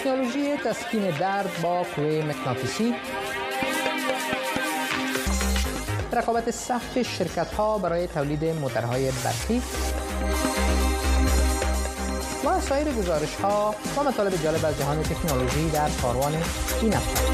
تکنولوژی تسکین درد با قوه مغناطیسی، رقابت سخت شرکت‌ها برای تولید موتورهای برقی و سایر گزارش‌ها و مطالب جالب از جهان تکنولوژی در کاروان این هفته.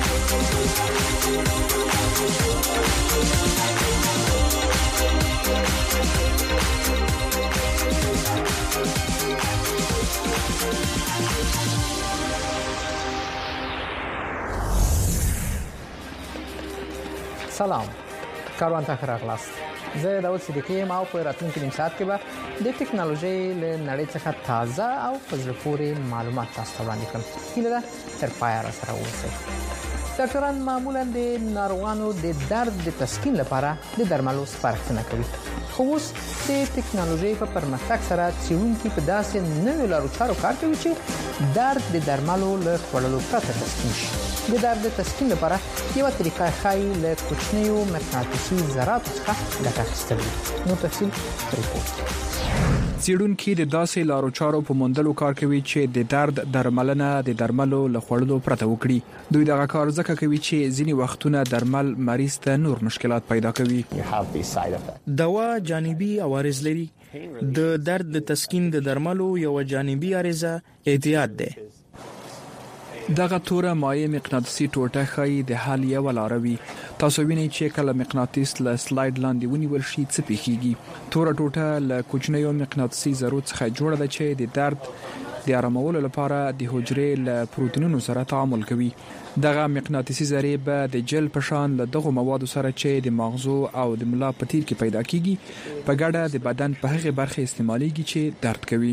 سلام، کاروان ته راغلاست. زه داود صدیقی یم او په راتلونکي نیم ساعت کې به د ټکنالوژۍ له نړۍ څخه تازه او په زړه پورې معلومات تاسو ته وړاندې کړم. هیله ده تر پایه راسره اوسئ. ډاکټران معمولا د ناروغانو د درد د تسکین لپاره د درملو سپارښتنه کوي. خو اوس د ټکنالوژۍ په پرمختګ سره څېړونکي په داسې نویو لارو چارو کار کوي چې درد د درملو له خوړلو پرته تسکین شي. د درد د تسکین لپاره یوه طریقه ښایي له کوچنیو مغناطیسي ذراتو څخه ګټه اخیستل وي. نو تفصیل ریپورت. څېړونکي د داسې لارو چارو په موندلو کار کوي چې د درد درملنه د درملو له خوړلو پرته وکړي. دوی دغه کار ځکه کوي چې ځینې وختونه درمل مریض ته نور مشکلات پیدا کوي. دوا جانبي عوارض لري. د درد د تسکین د درملو یو جانبي عارضه اعتیاد ده. دغه توره مایع مغناطیسي ټوټه ښایي د حل یوه لاره وي. تاسو وینئ چې کله مغناطیس له سلایډ لاندې ونیول شي څه پیښیږي. توره ټوټه له کوچنیو مغناطیسي ذرو څخه جوړه ده چې د درد د آرامولو لپاره د حجرې له پروتینونو سره تعامل کوي. دغه مغناطیسي ذرې به د جل په شان له دغو موادو سره چې د مغزو او د ملا په تیر کې پیدا کیږي په ګډه د بدن په هغه برخه استعماليږي چې درد کوي.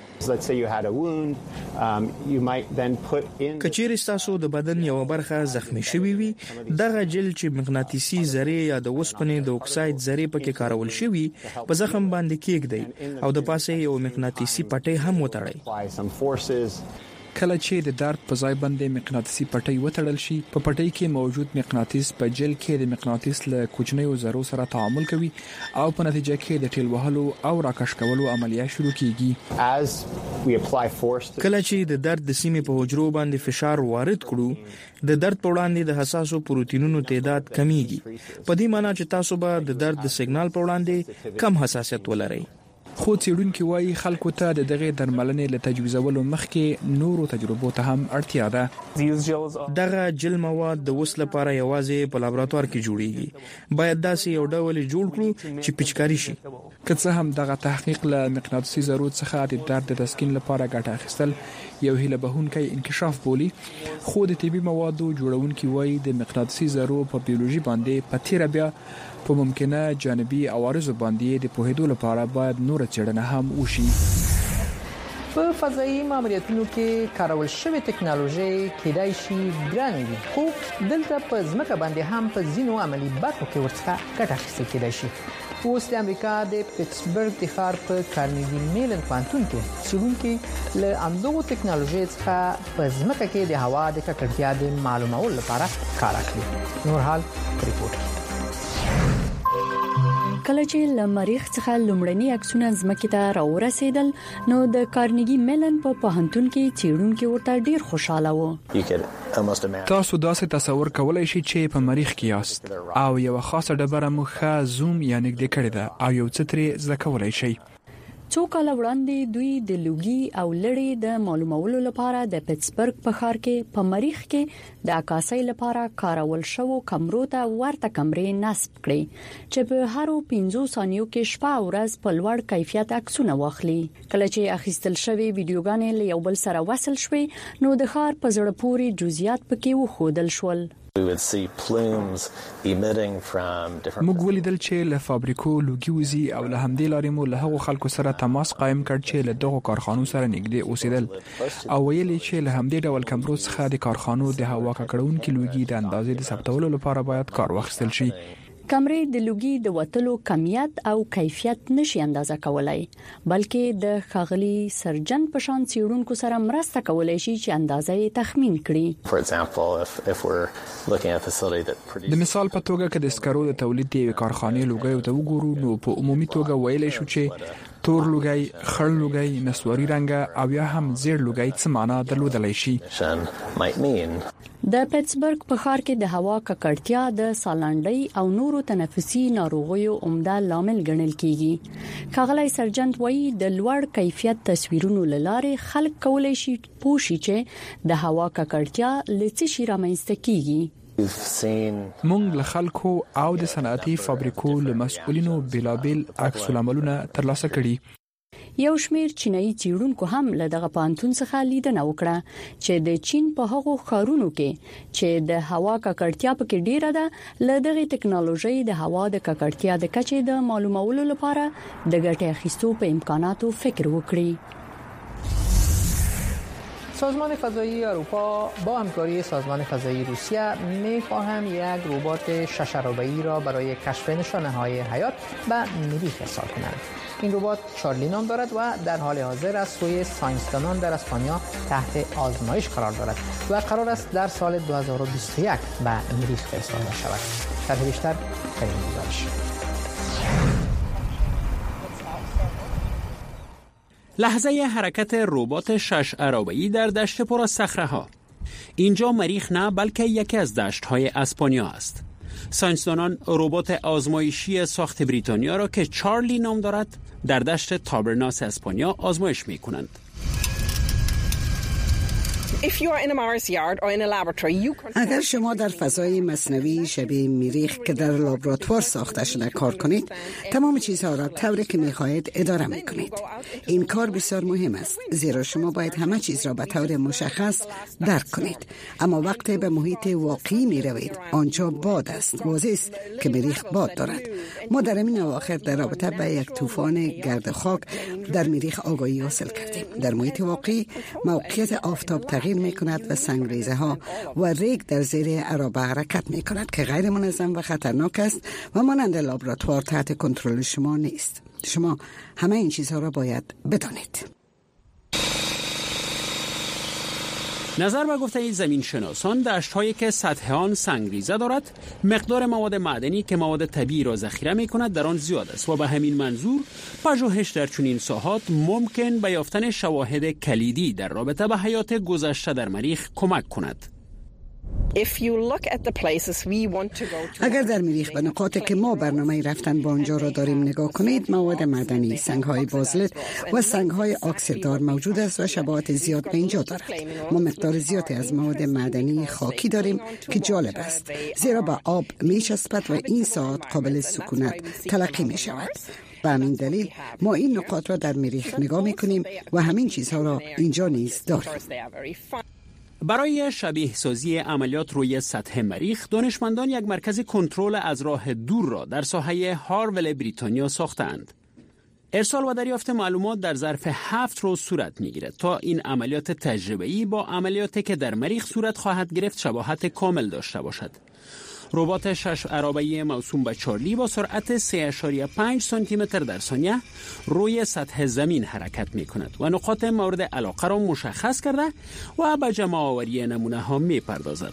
کچېرې تاسو د بدن یو برخه زخمی شوی وي، دغه جل چې مغناطیسي ذرې یا د اوسپنې د اکساید ذرې پکې کارول شوی په زخم باندې کېږدي او د پاسه یو مغناطیسي پټۍ هم وتړي. کله چې د درد په ځای باندې مغناطیسي پټۍ وتړل شي، په پټۍ کې موجود مغناطیس په جل کې د مغناطیس له کوچنیو ذرو سره تعامل کوي او په نتیجه کې د ټیل وهلو او راکش کولو عملیه شروع کیږي. کله چې د درد د سیمې په حجرو باندې فشار وارد کړو، د درد په وړاندې د حساسو پروتینونو تعداد کمیږي. په دې معنی چې تاسو به د درد د سیګنال په وړاندې کم حساسیت ولرئ. خو څېړونکي وایي خلکو ته د دغه درملنې له تجویزولو مخکې نورو تجربو ته هم اړتیا ده. دغه جل مواد د وس لپاره یوازې په لابراتوار کې جوړیږي. باید داسې یو ډول جوړ کړو چې پچکاري شي. که څه هم دغه تحقیق له مغناطیسي ذرو څخه د درد د تسکین لپاره ګټه اخیستل یو هیله بهونکی انکشاف بولي، خو د طبي موادو جوړونکي وایي د مغناطیسي ذرو په بیولوژي باندې په تیره بیا په ممکنه جانبي عوارض باندې د پوهېدو لپاره باید نور څېړنه هم وشي. په فضایي ماموریتونو کې کارول شوې ټکنالوژي کېدای شي ګرانه وي، خو دلته په ځمکه باندې هم په ځینو عملي برخو کې ورڅخه ګټه اخیستل کېدای شي. اوس د امریکا د پیټسبرګ د ښار په کارنیګي میلن پوهنتون کې څېړونکي له همدغو ټکنالوژۍ څخه په ځمکه کې د هوا د ککړتیا د معلومولو لپاره کار اخلي. نور حال ریپورت. کله چې له مریخ څخه لومړني عکسونه ځمکې ته راورسېدل، نو د کارنیګي میلن په پوهنتون کې څېړونکي ورته ډیر خوشاله وو. تاسو داسې تصور کولای شئ چې په مریخ کې یاست او یو خاصه ډبره مو ښه زوم یا نږدې کړې ده او یو څه ترې زده کولای شئ. څو کال وړاندې دوی د لوګي او لړې د معلومولو لپاره د پیټسبرګ په ښار کې په مریخ کې د عکاسۍ لپاره کارول شوو کمرو ته ورته کمرې نصب کړې چې په هرو 15 ثانیو کې شپه او ورځ په لوړ کیفیت عکسونه واخلي. کله چې اخیستل شوی ویډیوګانې له یو بل سره وصل شوې، نو د ښار په زړه پورې جزئیات پکې وښودل شول. موږ ولیدل چې له فابریکو لوګي وزي او له همدې لارې مو له هغو خلکو سره تماس قائم کړ چې له دغو کارخانو سره نږدې اوسېدل او ویلي چې له همدې ډول کمرو څخه د کارخانو د هوا ککړونکي لوګي د اندازې د ثبتولو لپاره باید کار واخیستل شي. کمرې د لوګي د وتلو کمیت او کیفیت نشي اندازه کولای، بلکې د ښاغلي سرجن په شان څېړونکو سره مرسته کولای شي چې اندازه یې تخمین کړي. د مثال په توګه که د سکرو د تولید د کارخانې لوګي ته وګورو، نو په عمومي توګه ویلای شو چې تور لوګي، خړ لوګي، نسواري رنګ او یا هم زیړ لوګي څه معنا درلودلی شي. د پیټسبرګ په ښار کې د هوا ککړتیا د سالنډۍ او نورو تنفسي ناروغیو عمده لامل ګڼل کیږي. ښاغلی سرجنټ وایي د لوړ کیفیت تصویرونو لاره خلک کولای شي پوښي چې د هوا ککړتیا لڅ شي رامنځته کیږي. مونږ له خلکو او د صنعتي فابریکو له مسؤلینو بلابل عکس العملونه ترلاسه کړي. یو شمیر چینایي څېړونکو هم له دغه پانتون څخه لیدنه وکړه چې د چین په هغو ښارونو کې چې د هوا ککړتیا پکې ډیره ده له دغه ټکنالوژي د هوا د ککړتیا د کچې د معلومولو لپاره د ګټې اخیستو په امکاناتو فکر وکړي. سازمان فضایی اروپا با همکاری سازمان فضایی روسیه می‌خواهند یک ربات ششرابه‌ای را برای کشف نشانه‌های حیات به مریخ ارسال کنند. این ربات چارلی نام دارد و در حال حاضر از سوی ساینسدانان در اسپانیا تحت آزمایش قرار دارد و قرار است در سال 2021 به مریخ فرستاده شود. شرح بیشتر در این گزارش. لحظه حرکت ربات ششعرابه‌ای در دشت پر از صخره‌ها. اینجا مریخ نه بلکه یکی از دشت‌های اسپانیا است. ساینسدانان ربات آزمایشی ساخت بریتانیا را که چارلی نام دارد در دشت تابرناس اسپانیا آزمایش می‌کنند. اگر شما در فضای مصنوعی شبیه مریخ که در لابراتوار ساخته شده کار کنید، تمام چیزها را طوری که می‌خواهید اداره می‌کنید. این کار بسیار مهم است، زیرا شما باید همه چیز را به طور مشخص درک کنید. اما وقتی به محیط واقعی می‌روید، آنجا باد است. واضح است که مریخ باد دارد. ما در این اواخر در رابطه با یک طوفان گرد خاک در مریخ آگاهی حاصل کردیم. در محیط واقعی موقعیت آفتاب تغییر می‌کند و سنگریزه ها و ریگ در زیر عرابه حرکت می‌کند که غیر منظم و خطرناک است و مانند لابراتوار تحت کنترل شما نیست. شما همه این چیزها را باید بدانید. نظر به گفته زمین شناسان، دشت‌هایی که سطح آن سنگریزه دارد، مقدار مواد معدنی که مواد طبیعی را ذخیره می‌کند در آن زیاد است و به همین منظور پژوهش در چنین ساحات ممکن به یافتن شواهد کلیدی در رابطه به حیات گذشته در مریخ کمک کند. اگر در مریخ به نقاطی که ما برنامه رفتن با آنجا را داریم نگاه کنید، مواد معدنی، سنگ‌های بازلت و سنگ‌های اکسیددار موجود است و شباهت زیاد به اینجا دارد. ما مقدار زیادی از مواد معدنی خاکی داریم که جالب است، زیرا به آب می‌چسبد و این ساعت قابل سکونت تلقی می‌شود. به همین دلیل ما این نقاط را در مریخ نگاه می‌کنیم و همین چیزها را اینجا نیز داریم. برای شبیه سازی عملیات روی سطح مریخ، دانشمندان یک مرکز کنترل از راه دور را در ساحه هارول بریتانیا ساختند. ارسال و دریافت معلومات در ظرف 7 روز صورت می‌گیرد تا این عملیات تجربه‌ای با عملیاتی که در مریخ صورت خواهد گرفت شباهت کامل داشته باشد. ربات ششعرابه‌ای موسوم به چارلی با سرعت 3.5 سانتی متر در ثانیه روی سطح زمین حرکت می کند و نقاط مورد علاقه را مشخص کرده و به جمع آوری نمونه ها می پردازد.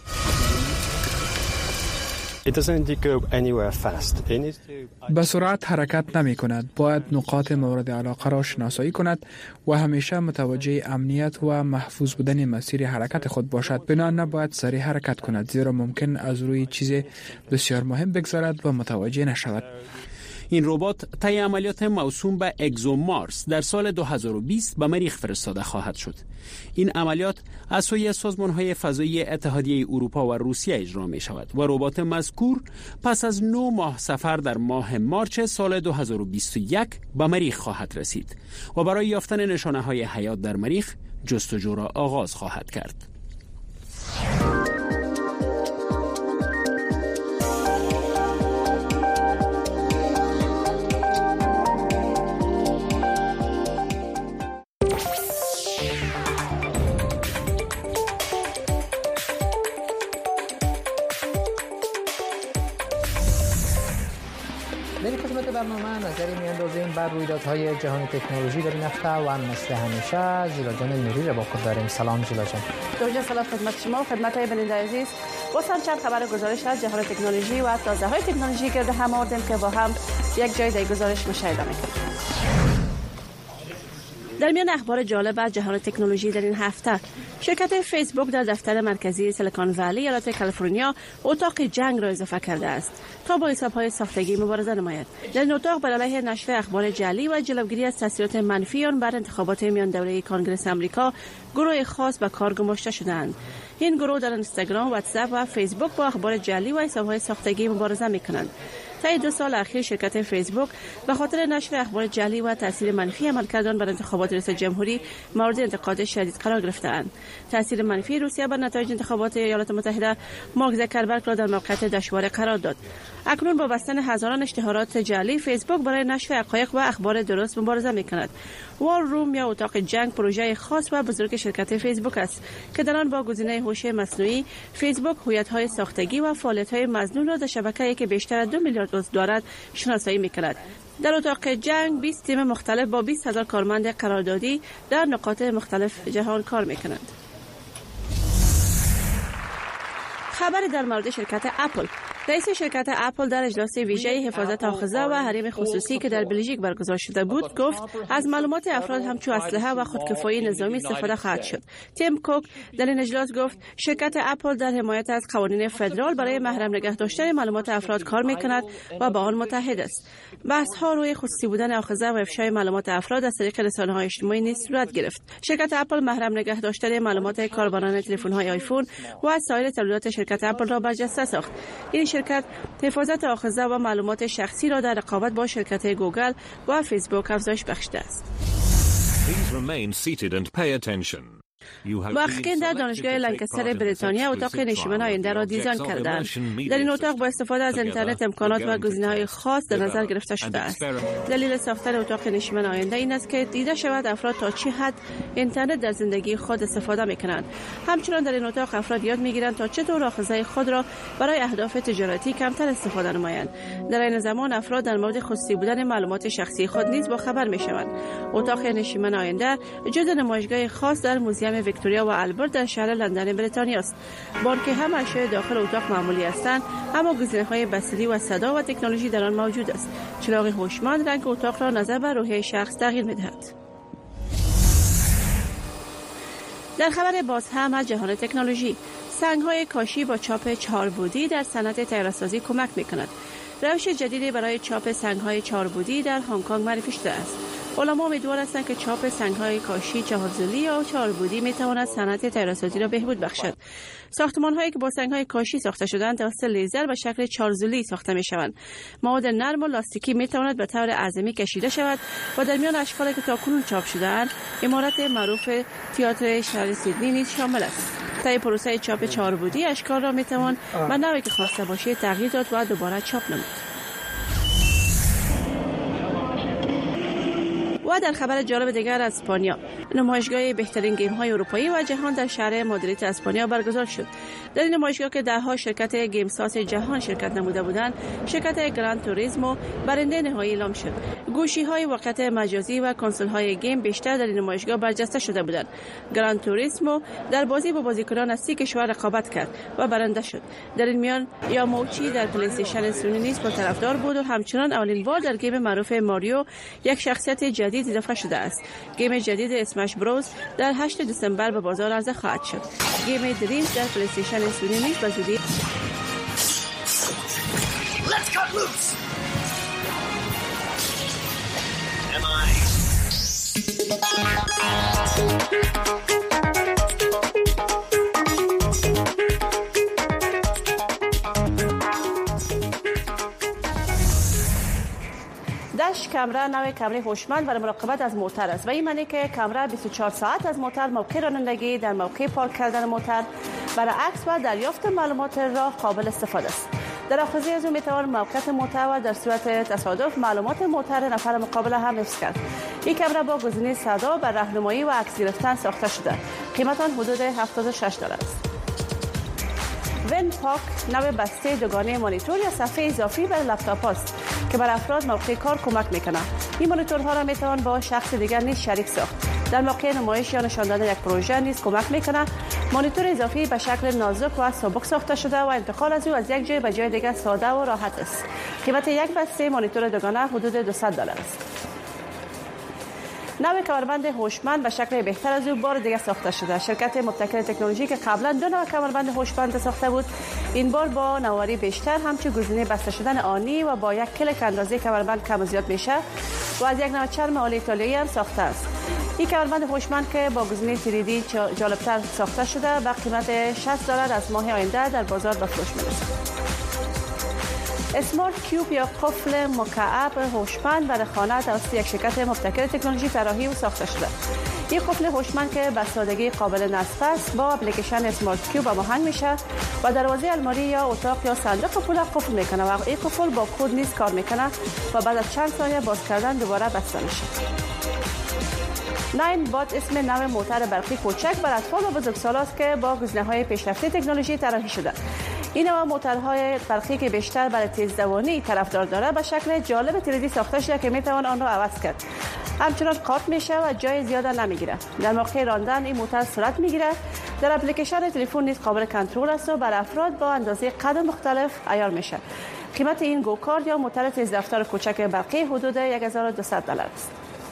به سرعت حرکت نمی کند. باید نقاط مورد علاقه را شناسایی کند و همیشه متوجه امنیت و محفوظ بودن مسیر حرکت خود باشد. بنابراین نباید سریع حرکت کند، زیرا ممکن از روی چیز بسیار مهم بگذرد و متوجه نشود. این ربات طی عملیات موسوم به اگزومارس در سال 2020 به مریخ فرستاده خواهد شد. این عملیات از سوی سازمان‌های فضایی اتحادیه اروپا و روسیه اجرا می شود و ربات مذکور پس از 9 ماه سفر در ماه مارچ سال 2021 به مریخ خواهد رسید و برای یافتن نشانه‌های حیات در مریخ جستجو را آغاز خواهد کرد. در خدمت برنامه نظری می‌اندازیم بر رویدادهای جهان تکنولوژی در این هفته و مثل همیشه زیلا جان نوری را با خود داریم. سلام زیلا جان. درود سلام خدمت شما و خدمت بیننده عزیز. واسه چند خبر گزارش از جهان تکنولوژی و تازه‌های تکنولوژی گرد هم آوردیم که با هم یک جای در گزارش مشاهده می‌کنیم. در میان اخبار جالب از جهان تکنولوژی در این هفته، شرکت فیسبوک در دفتر مرکزی سیلیکون ولی ایالت کالیفرنیا اتاق جنگ را اضافه کرده است تا با حساب‌های ساختگی مبارزه نماید. در این اتاق بر علیه نشر اخبار جعلی و جلوگیری از تاثیرات منفی آن بر انتخابات میان دوره کنگره آمریکا گروه خاص به کار گماشته شدند. این گروه در اینستاگرام، واتساپ و فیسبوک با اخبار جعلی و حساب‌های ساختگی مبارزه می‌کنند. طی 2 سال اخیر شرکت فیسبوک به خاطر نشر اخبار جعلی و تاثیر منفی عملکرد آن بر انتخابات ریاست جمهوری مورد انتقاد شدید قرار گرفته‌اند. تاثیر منفی روسیه بر نتایج انتخابات ایالات متحده مارک زاکربرگ را در موقعیت دشوار قرار داد. اکنون با بستن هزاران اشتهارات جعلی، فیسبوک برای نشر حقایق و اخبار درست مبارزه می‌کند. وار روم یا اتاق جنگ پروژه خاص و بزرگ شرکت فیسبوک است که در آن با گزینه هوش مصنوعی فیسبوک هویت‌های ساختگی و فعالیت‌های مظنون را در شبکه‌ای که بیشتر از 2 میلیارد عضو دارد شناسایی می‌کند. در اتاق جنگ 20 تیم مختلف با 20,000 کارمند قراردادی در نقاط مختلف جهان کار می‌کنند. خبری در مورد شرکت اپل. رئیس شرکت اپل در اجلاس ویژه حفاظت آخذه و حریم خصوصی که در بلژیک برگزار شده بود گفت از معلومات افراد همچون اسلحه و خودکفایی نظامی استفاده خواهد شد. تیم کوک در این اجلاس گفت شرکت اپل در حمایت از قوانین فدرال برای محرم نگه داشتن معلومات افراد کار می‌کند و با آن متحد است. بحث‌ها روی خصوصی بودن آخذه و افشای معلومات افراد از طریق رسانه‌های اجتماعی نیز صورت گرفت. شرکت اپل محرم نگه داشتن معلومات کاربران تلفن‌های آیفون و سایر تولیدات شرکت اپل را برجسته ساخت. این شرکت حفاظت آخذه و معلومات شخصی را در رقابت با شرکت گوگل و فیسبوک افزایش بخشیده است. محققین در دانشگاه لانکستر بریتانیا اتاق نشیمن آینده را دیزاین کردند. در این اتاق با استفاده از اینترنت امکانات و گزینه‌های خاص در نظر گرفته شده است. دلیل ساختن اتاق نشیمن آینده این است که دیده شود افراد تا چه حد اینترنت در زندگی خود استفاده می‌کنند. همچنین در این اتاق افراد یاد می‌گیرند تا چطور آخذه خود را برای اهداف تجارتی کمتر استفاده نمایند. در این زمان افراد در مورد خصوصی بودن معلومات شخصی خود نیز با خبر می‌شوند. اتاق نشیمن آینده جزء نمایشگاه خاص در موزیم ویکتوریا و آلبرت در شهر لندن بریتانیا است. بانک هم اشیاء داخل اتاق معمولی هستند، اما گزینه‌های بصری و صدا و تکنولوژی در آن موجود است. چراغ هوشمند رنگ اتاق را نظر به روحیه شخص تغییر می‌دهد. در خبر باز هم از جهان تکنولوژی، سنگ‌های کاشی با چاپ 4 بعدی در صنعت طیاره‌سازی کمک می‌کند. روش جدیدی برای چاپ سنگ‌های 4 بعدی در هنگ کنگ معرفی شده است. علما امیدوار هستند که چاپ سنگ‌های کاشی 4 ضلعی یا 4 بعدی می‌تواند صنعت طیاره‌سازی را بهبود بخشد. ساختمان‌هایی که با سنگ‌های کاشی ساخته شده‌اند توسط لیزر به شکل 4 ضلعی ساخته می‌شوند. مواد نرم و لاستیکی می‌تواند به طور اعظمی کشیده شود و در میان اشکالی که تاکنون چاپ شده‌اند، عمارت معروف تئاتر شهر سیدنی نیز شامل است. طی پروسه چاپ 4 بعدی اشکال را می‌توان به نوعی که خواسته باشد تغییر داد و دوباره چاپ نمود. و در خبر جالب دیگر از اسپانیا، نمایشگاه بهترین گیم های اروپایی و جهان در شهر مادرید اسپانیا برگزار شد. در این نمایشگاه که دهها شرکت گیم ساز جهان شرکت نموده بودند، شرکت گراند توریسمو برنده نهایی اعلام شد. گوشی های واقعیت مجازی و کنسول های گیم بیشتر در این نمایشگاه برجسته شده بودند. گراند توریسمو در بازی با بازیکنان از 30 کشور رقابت کرد و برنده شد. در این میان یاموچی در پلی استیشن سونی نیز با طرفدار بود و همچنان اولین بار در گیم معروف ماریو یک شخصیت جدید اضافه شده است. گیم جدید اسمش بروز در 8 دسامبر به بازار عرضه خواهد شد. گیم دریمز در پلی استیشن سونی نیز به زودی داش کامرا نوع کامرای هوشمند برای مراقبت از موتور است و این معنی که کامرا 24 ساعت از موتور، موقع رانندگی، در موقع پارک کردن موتور، برای عکس و دریافت معلومات راه قابل استفاده است. در آخذی از اون میتوان موقعیت موتور و در صورت تصادف معلومات موتور نفر مقابل هم حفظ کرد. این کامرا با گزینه صدا بر راهنمایی و عکس گرفتن ساخته شده. قیمت آن حدود $76 است. ون پاک نوع بسته دوگانه مانیتور یا صفحه اضافی بر لپتاپ است که بر افراد موقع کار کمک میکنه. این مانیتورها را میتوان با شخص دیگر نیز شریک ساخت. در موقع نمایش یا نشان دادن یک پروژه نیز کمک میکنه. مانیتور اضافی به شکل نازک و سبک ساخته شده و انتقال از او از یک جای به جای دیگر ساده و راحت است. قیمت یک بسته مانیتور دوگانه حدود $200 است. نوع کمربند هوشمند به شکل بهتر از او بار دیگه ساخته شده. شرکت مبتکر تکنولوژی که قبلا 2 نوع کمربند هوشمند ساخته بود، این بار با نواری بیشتر، همچنین گزینه بسته شدن آنی و با یک کلیک اندازه کمربند کم و زیاد میشه و از یک نوع چرم آلی ایتالیایی هم ساخته است. این کمربند هوشمند که با گزینه 3D جالبتر ساخته شده و قیمت $60 از ماه آینده در بازار به فروش میرسد. اسمارت کیوب یا قفل مکعب هوشمند برای خانه توسط یک شرکت مبتکر تکنولوژی طراحی و ساخته شده. این قفل هوشمند که به سادگی قابل نصب است با اپلیکیشن اسمارت کیوب هماهنگ میشه و دروازه الماری یا اتاق یا صندوق پول قفل میکنه و این قفل با کد نیز کار میکنه و بعد از چند ثانیه باز کردن دوباره بسته میشه. 9 وات اسم نوع موتور برقی کوچک برای اطفال و بزرگسالان است که با گزینه‌های پیشرفته تکنولوژی طراحی شده. این نوع موتورهای برقی که بیشتر برای تیزدوانی طرفدار داره به شکل جالب 3D ساخته شده که میتوان آن را عوض کرد. همچنان قاط میشه و جای زیاد نمیگیره. در موقع راندن این موتور سرعت میگیره. در اپلیکیشن تلفن نیز قابل کنترل است و برای افراد با اندازه قد مختلف عیار میشه. قیمت این گوکارت یا موتور تیزرفتار کوچک برقی حدود $1200 است.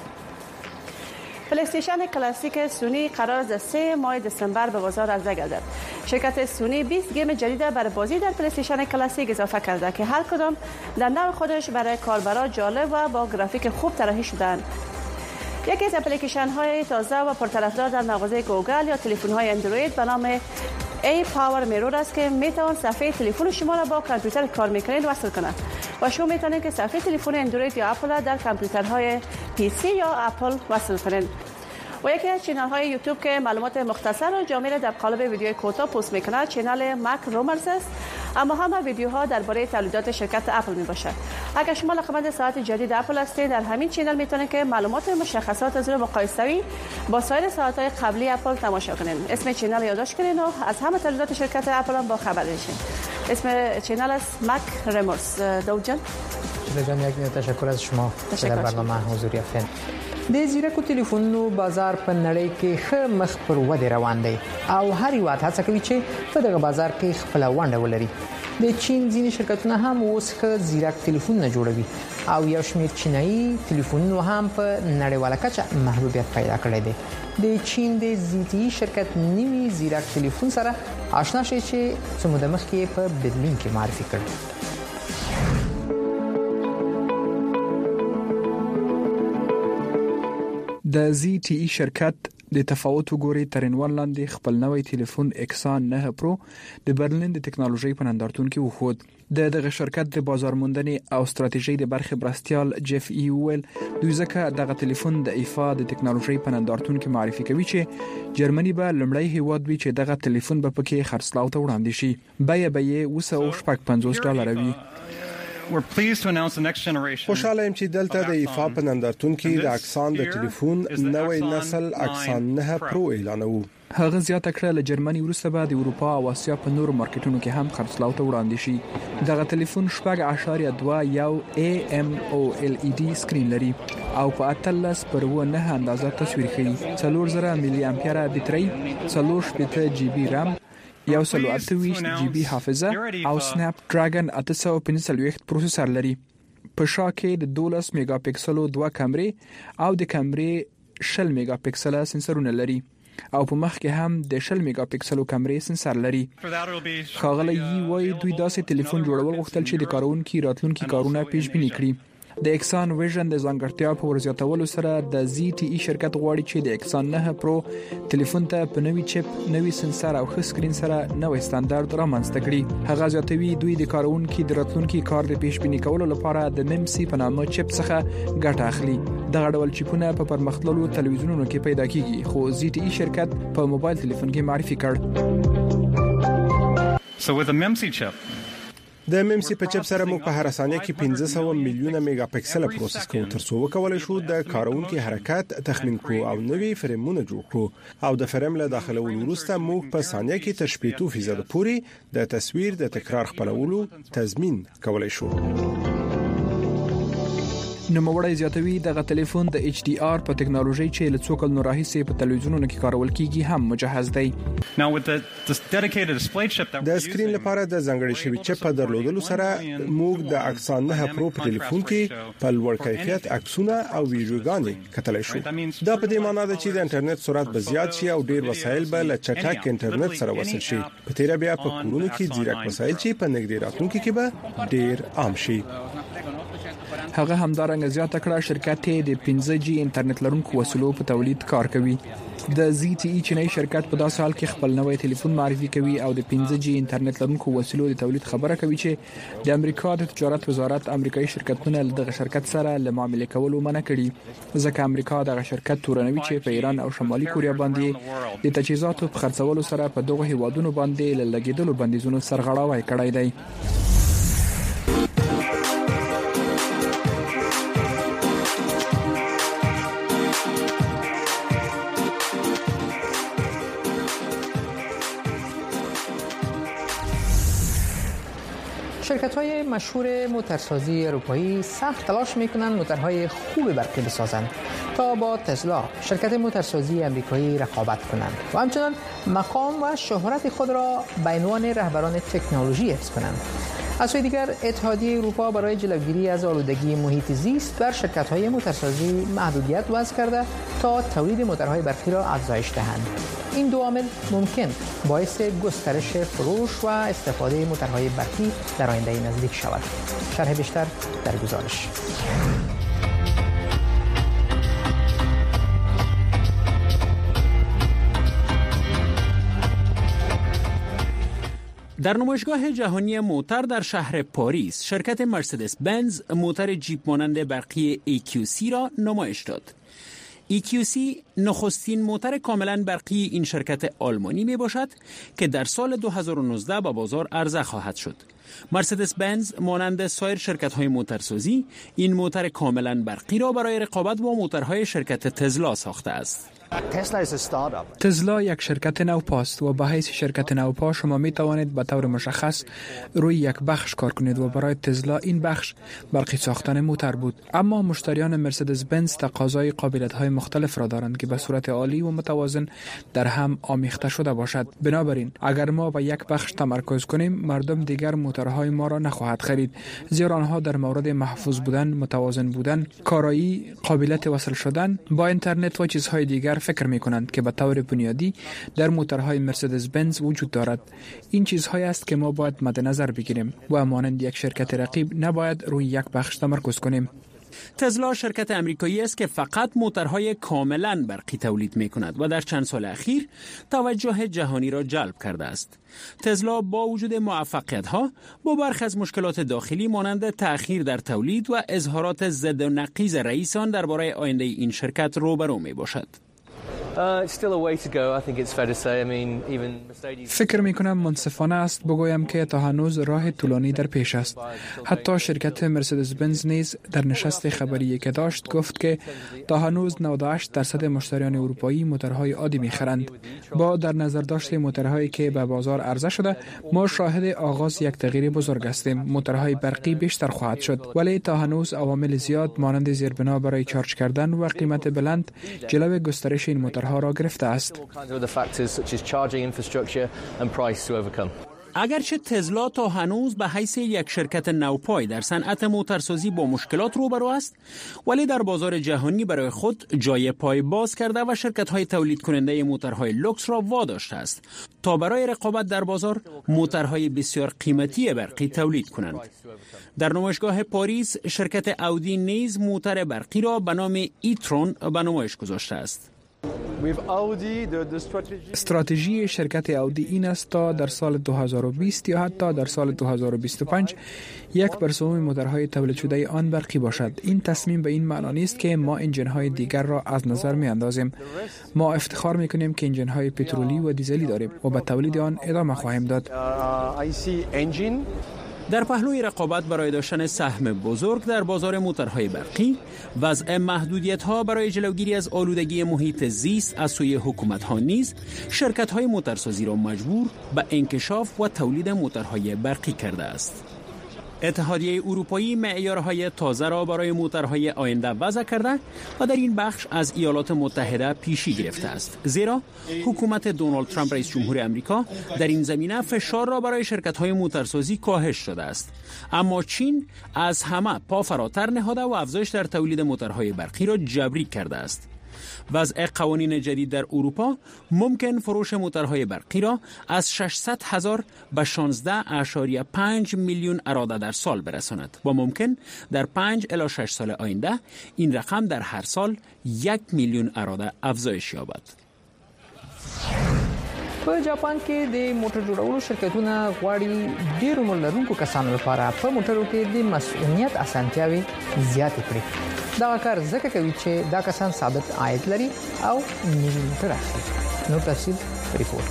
پلی استیشن کلاسیک سونی قرار است 3 ماه دسامبر به بازار عرضه گردد. شرکت سونی 20 گیم جدید برای بازی در پلی استیشن کلاسیک اضافه کرده که هر کدام در نوع خودش برای کاربران جالب و با گرافیک خوب طراحی شده‌اند. یکی از اپلیکیشن های تازه و پرطرفدار در مغازه گوگل یا تلفن های اندروید به نام ای پاور میرور است که میتوان صفحه تلفن شما را با کامپیوتر کار میکنید وصل کنند و شما میتونید که صفحه تلفن اندروید یا اپل در کامپیوترهای پی سی یا اپل وصل کنید. و یکی از چینل های یوتیوب که معلومات مختصر و جامع در قالب ویدیوی کوتاه پست میکنه چینل مک رومرز است، اما همه ویدیوها درباره تولیدات شرکت اپل میباشه. اگر شما علاقه‌مند ساعت جدید اپل هستید، در همین چینل میتونید که معلومات مشخصات از رو مقایسه‌ای با سایر ساعت‌های قبلی اپل تماشا کنید. اسم چینل یادداشت کنید و از همه تولیدات شرکت اپل هم با خبر بشید. اسم چینل است مک رومرز. دوجان جان یک تشکر از شما که در برنامه حضور یافتین. د زیرکو تلیفونونو بازار په نړۍ کې ښه مخ پر ودې روان دی او هر یو هڅه کوي چې په دغه بازار کې خپل ونډه ولري. د چین ځینې شرکتونه هم اوس ښه زیرک تلیفونونه جوړوي او یو شمېر چینایي تلیفونونو هم په نړیواله کچه محبوبیت پیدا کړی دی. د چین د ZTE شرکت نیمي زیرک تلیفون سره آشنا شئ چې څه موده مخکې په برلین کې معرفي کړ. د ZTE شرکت د تفاوت وګوري ترنوال لاندې خپل نوې ټلیفون اکسان 9 پرو د برلین د ټکنالوژي په نندارتون کې وخود. دغه شرکت د بازار موندنې او ستراتیژي د برخې برستیال جف ایول دوی ځکه دغه ټلیفون د ایفا د ټکنالوژي په نندارتون کې معرفي کوي چې جرمني به لمړی هیواد وي چې دغه ټلیفون به پکې خرڅلاو ته وړاندې شي. بیه $250 وي. خوشاله يم چې دلته د ایفا په نندارتون کې د اکسان د ټلیفون نوې نسل اکسان 9 پرو اعلانوو. هغه زیاته کړه له جرمني وروسته به د اروپا او اسیا په نورو مارکیټونو کې هم خرڅلاو ته وړاندې شي. دغه ټلیفون 4.2 AMOLED سکرین لري او په 13.9 اندازه تصویر کوي. 4000 ملي امپیر بیټرۍ، 4 GB رام، 128 GB حافظه او سناپ ډراګن 845 پروسیسور لري. په شا کې د 12 میگا پکسل 2 کیمرې او د کیمرې 60 میگا پکسل سنسرونه لري او په مخ کې هم د 60 میگا پکسل کیمرې سنسر لري. خاغلی وای دوی داسې ټلیفون جوړول غوښتل چې د کارونکو راتلونکو کارونه پیش بینی کړي. د اکسان ویژن د ځانګړتیا په ورزیاتولو سره د ZTE شرکت غواړي چې د اکسان 9 پرو ټلیفون ته په نوې چپ، نوې سنسر او ښه سکرین سره نوې ستاندارد رامنځته کړي. هغه ځاتوي دوی د کارونکو د راتلونکو کار د پیش بینی کولو لپاره د MMC په نامه چپ څخه ګټه اخلي. دغه ډول چپونه په پرمختللو تلویزیونونو کې پیدا کیږي، خو ZTE شرکت په موبایل ټلیفون کې معرفي کړ. So with a MMC chip the MMC په چپ سره موږ په هر ثانیه کې 500 میلیونه میگا پکسل پروسس کوو ترڅو وکولای شو د کارونکو حرکت تخمین کوو او نوې فریمونه جوړ کړو او د فریم له داخلولو وروسته موږ په ثانیه کې تر 80% پورې د تصویر د تکرار خپلولو تضمین کولای شو. نوموړی زیاتوي دغه ټلیفون د HDR په ټکنالوژي چې له څو کلونو راهیسې په تلویزیونونو کې کارول کیږي هم مجهز دی. د سکرین لپاره د ځانګړي شوی چپ په درلودلو سره موږ د اکسان 9 پرو په ټلیفون کې په لوړ کیفیت عکسونه او ویډیوګانې کتلای شو. دا په دې معنی ده چې د انټرنیټ سرعت به زیات شي او ډیر وسایل به له چټک انټرنیټ سره وصل شي. په تیر بیا په کورونو کې ځیرک وسایل چې په نږدې راتلونکي کې به ډیر عام شي. هغه همدارنګه زیاته کړه شرکت د 5G انټرنیټ لرونکو وسیلو په تولید کار کوي. د ZTE چینای شرکت په داسې حال کې خپل نوې ټلیفون معرفي کوي او د 5G انټرنیټ لرونکو وسیلو د تولید خبره کوي چې د امریکا د تجارت وزارت امریکایي شرکتونه دغه شرکت سره له معاملې کولو منع کړي ځکه امریکا دغه شرکت تورنوي چې په ایران او شمالي کوریا باندې د تجهیزاتو په خرڅولو سره په دغه هیوادونو باندې لګیدلو بندیزونو سرغړاوی کړی دی. شرکت‌های مشهور موتورسازی اروپایی سخت تلاش می‌کنند موتورهای خوب برقی بسازند تا با تسلا شرکت موتورسازی آمریکایی رقابت کنند و همچنین مقام و شهرت خود را به عنوان رهبران تکنولوژی حفظ کنند. از سوی دیگر اتحادیه اروپا برای جلوگیری از آلودگی محیط زیست بر شرکت‌های موتورسازی محدودیت وضع کرده تا تولید موتورهای برقی را افزایش دهند. این دو عامل ممکن باعث گسترش فروش و استفاده موتورهای برقی در آینده نزدیک شود. شرح بیشتر در گزارش. در نمایشگاه جهانی موتور در شهر پاریس شرکت مرسدس بنز موتور جیپ مانند برقی EQC را نمایش داد. EQC نخستین موتور کاملا برقی این شرکت آلمانی می باشد که در سال 2019 به بازار عرضه خواهد شد. مرسدس بنز مانند سایر شرکت‌های موتورسازی این موتور کاملا برقی را برای رقابت با موتورهای شرکت تسلا ساخته است. تسلا یک شرکت نوپاست و به حیث شرکت نوپا شما می توانید به طور مشخص روی یک بخش کار کنید و برای تسلا این بخش برقی ساختن موتور بود. اما مشتریان مرسدس بنز تقاضای قابلیت‌های مختلف را دارند که به صورت عالی و متوازن در هم آمیخته شده باشد. بنابراین اگر ما به یک بخش تمرکز کنیم مردم دیگر موتورهای ما را نخواهد خرید زیرا آنها در مورد محفوظ بودن، متوازن بودن، کارایی، قابلیت وصل شدن با اینترنت و چیزهای دیگر فکر می کنند که به طور بنیادی در موتورهای مرسدس بنز وجود دارد. این چیزهایی است که ما باید مد نظر بگیریم و مانند یک شرکت رقیب نباید روی یک بخش تمرکز کنیم. تسلا شرکت امریکایی است که فقط موتورهای کاملا برقی تولید می کند و در چند سال اخیر توجه جهانی را جلب کرده است. تسلا با وجود موفقیت‌ها با برخی از مشکلات داخلی مانند تأخیر در تولید و اظهارات ضد و نقیض رئیس آن درباره آینده این شرکت روبرو می باشد. فکر می کنم منصفانه است بگویم که تا هنوز راه طولانی در پیش است. حتی شرکت مرسدس بنز نیز در نشست خبری که داشت گفت که تا هنوز 98% مشتریان اروپایی موتورهای عادی می خرند. با در نظر داشت موتورهایی که به بازار عرضه شده ما شاهد آغاز یک تغییر بزرگ هستیم. موتورهای برقی بیشتر خواهد شد ولی تا هنوز عوامل زیاد مانند زیربنا برای چارج کردن و قیمت بلند جلوی گسترش این موتورها را گرفته است. اگرچه تسلا تا هنوز به حیث یک شرکت نوپای در صنعت موتورسازی با مشکلات روبرو است ولی در بازار جهانی برای خود جای پای باز کرده و شرکت‌های تولید کننده موتورهای لوکس را واداشته است تا برای رقابت در بازار موتورهای بسیار قیمتی برقی تولید کنند. در نمایشگاه پاریس شرکت اودی نیز موتور برقی را به نام ایترون به نمایش گذاشته است. استراتژی شرکت اودی این است تا در سال 2020 یا حتی در سال 2025 یک برسوم موتورهای تولید شده آن برقی باشد. این تصمیم به این معنی نیست که ما انجین‌های دیگر را از نظر می‌اندازیم. ما افتخار می‌کنیم که انجین‌های پترولی و دیزلی داریم و به تولید آن ادامه خواهیم داد. در پهلوی رقابت برای داشتن سهم بزرگ در بازار موتورهای برقی، وضع محدودیت‌ها برای جلوگیری از آلودگی محیط زیست از سوی حکومت‌ها نیز شرکت‌های موتورسازی را مجبور به انکشاف و تولید موتورهای برقی کرده است. اتحادیه اروپایی معیارهای تازه را برای موتورهای آینده وضع کرده و در این بخش از ایالات متحده پیشی گرفته است. زیرا حکومت دونالد ترامپ رئیس جمهور آمریکا در این زمینه فشار را برای شرکت‌های موتورسازی کاهش شده است. اما چین از همه پا فراتر نهاده و افزایش در تولید موتورهای برقی را جبری کرده است. وضع قوانین جدید در اروپا ممکن فروش موتورهای برقی را از 600,000 به 16.5 میلیون اراده در سال برساند و ممکن در 5 الی 6 سال آینده این رقم در هر سال 1 میلیون اراده افزایش یابد. په جاپان کې د موټر جوړولو شرکتونه غواړي ډېر عمر لرونکو کسانو لپاره په موټرو کې د مسؤلیت اسانتیاوي زیاتې کړي. دا کار ځکه کوي چې دا کسان ثابت عاید لري او نوي موټر اخلي. نو تفصیل ریپورت.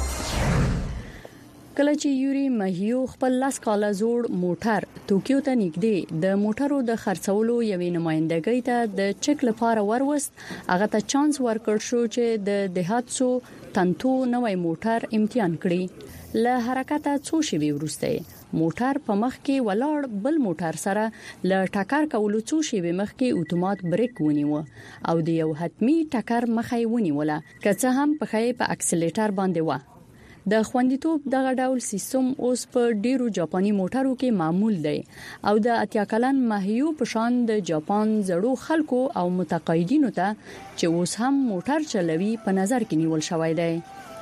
کله چې یوري ماهیو خپل لاس کاله زوړ موټر توکیو ته نږدې د موټرو د خرڅولو یوې نمائندګۍ ته د چک لپاره وروست، هغه ته چانس ورکړ شو چې د دهاتسو تنتو نوې موټر امتحان کړي. له حرکته څو شېبې وروسته موټر په مخ کې ولاړ بل موټر سره له ټکر کولو څو شېبې مخکې اتومات بریک ونیو او د یو حتمی ټکر مخې ونیوله، که څه هم په خې په اکسلیټر باندې و. د خوندیتوب دغه ډول سیستم اوس په ډیرو جاپاني موټرو کې معمول دی او د اتیا کلن ماهیو په شان د جاپان زړو خلکو او متقاعدینو ته چې اوس هم موټر چلوي په نظر کې نیول شوی دی.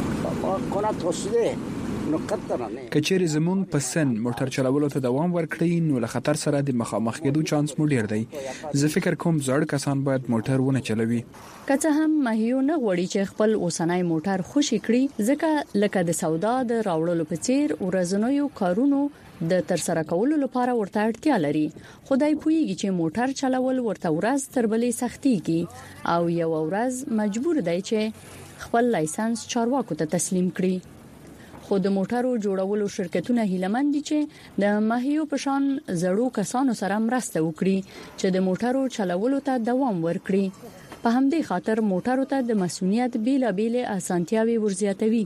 کچېری زمون په سن موټر چلولو ته دوام ورکړي نو له خطر سره د مخامخ کېدو چانس مو ډیر دی. زه فکر کوم زړ کسان باید موټر ونه چلوي. که څه هم ماهیو نه غوړي چې خپل اوسنای موټر خوشي کړي، ځکه لکه د سودا د راوړلو په څیر ورځنیو کارونو د ترسره کولو لپاره ورته اړتیا لري. خدای پوهیږي چې موټر چلول ورته ورځ تر بلې سختيږي او یو ورځ مجبور دی چې خپل لایسنس چارواکو ته تسلیم کړي. خو د موټرو جوړولو شرکتونه هیلمن دي چې د ماهیو په شان زړو کسانو سره مرسته وکړي چې د موټرو چلولو ته دوام ورکړي. په همدې خاطر موټرو ته د مسؤلیت بیلابېل اسانتیاوي ورزیاتوي.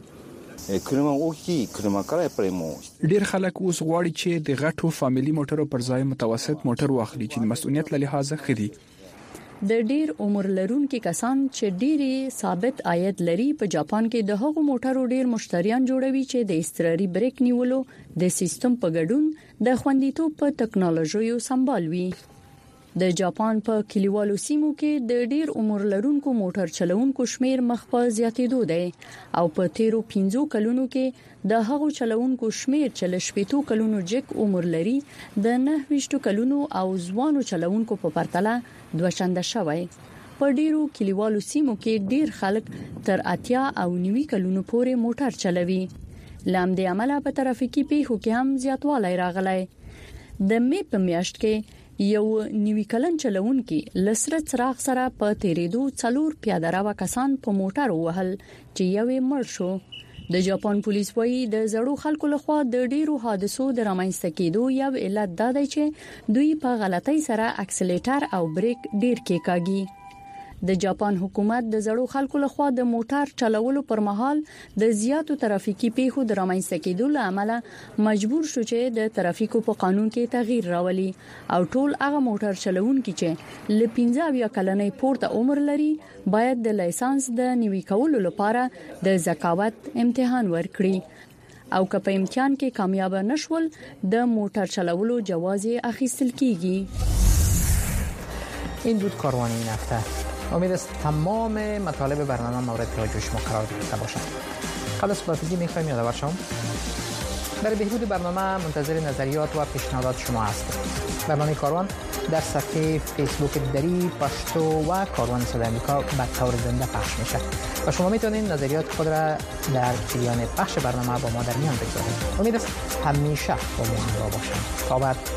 ډیر خلک اوس غواړي چې د غټو فامیلی موټرو پر ځای متوسط موټر واخلي چې د مسؤلیت له لحاظه خدي. د ډیر عمر لرونکو کسان چې ډیری ثابت عاید لري په جاپان کې د هغو موټرو ډیر مشتریان جوړوي چې د اضطراري بریک نیولو د سیستم په ګډون د خوندیتوب په ټکنالوژیو سمبالوي. د جاپان په کلیوالو سیمو کې د ډیر عمر لرونکو موټر چلوونکو شمیر مخ په زیاتېدو دی او په 13 کلونو کې د هغو چلوونکو شمیر چې له 70 کلونو جک عمر لري د 29 کلونو او ځوانو چلوونکو په پرتله دوشنده شوی. په ډیرو کلیوالو سیمو کې ډیر خلک تر 80 او 90 کلونو پورې موټر چلوي. لامدې عمله په ترافیکي پیښو کې هم زیاتوالی راغلی. د مې په میاشت کې یو 90 کلن چلوونکي لسره څراغ سره په تیریدو 4 پیاده رو کسان په موټر وهل چې یوې مړ شو. د جاپان پولیس وايي د زړو خلکو لخوا د ډیرو حادثو د رامنځته کېدو یو علت دا دی چې دوی په غلطۍ سره اکسلیټر او بریک ډیر کېکاږي. د جاپان حکومت د زړو خلکو لخوا د موټر چلولو پر مهال د زیاتو ترافیکي پیښو د رامنځته کېدو لامل مجبور شو چې د ترافیکو په قانون کې تغییر راولي او ټول هغه موټر چلوونکي چې ل 15 کلنې پورته عمر لري باید د لایسنس د نوي کولو لپاره د ذکاوت امتحان ورکړي او که په امتحان کې کامیاب نشول د موټر چلولو جواز اخیستل کیږي. این بود کاروان این هفته. امید است تمام مطالب برنامه مورد توجه شما قرار گرفته باشد. قبل از خداحافظی می‌خوایم یادآور شوم برای بهبود برنامه منتظر نظریات و پیشنهادات شما هستیم. برنامه کاروان در صفحه فیسبوک دری، پشتو و کاروان صدای آمریکا به طور زنده پخش میشه و شما میتونید نظریات خود را در جریان پخش برنامه با ما در میان بگذارید. امید است همیشه با ما همراه باشید. تا بعد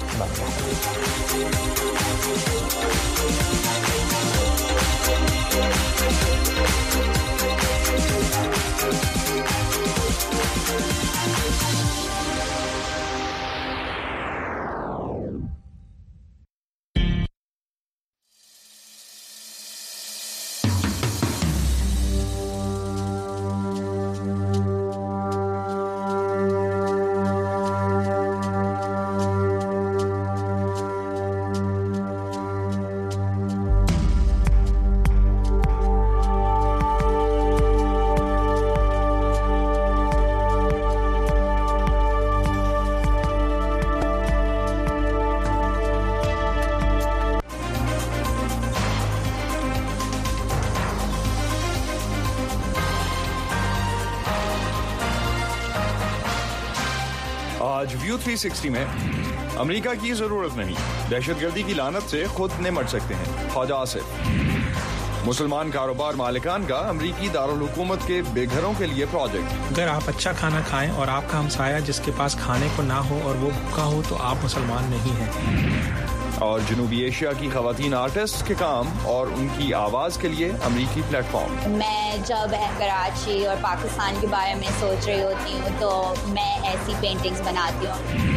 व्यू 360 में अमेरिका की जरूरत नहीं, दहशतगर्दी की लानत से खुद निमट सकते हैं। ख्वाजा आसिफ। मुसलमान कारोबार मालिकान का अमरीकी दारुल हुकूमत के बेघरों के लिए प्रोजेक्ट। अगर आप अच्छा खाना खाएं और आपका हमसाया जिसके पास खाने को ना हो और वो भूखा हो तो आप मुसलमान नहीं हैं। और जनूबी एशिया की खवातीन आर्टिस्ट के काम और उनकी आवाज के लिए अमरीकी प्लेटफॉर्म। मैं जब कराची और पाकिस्तान के बारे में सोच रही होती हूँ तो मैं ऐसी पेंटिंग्स बनाती हूँ।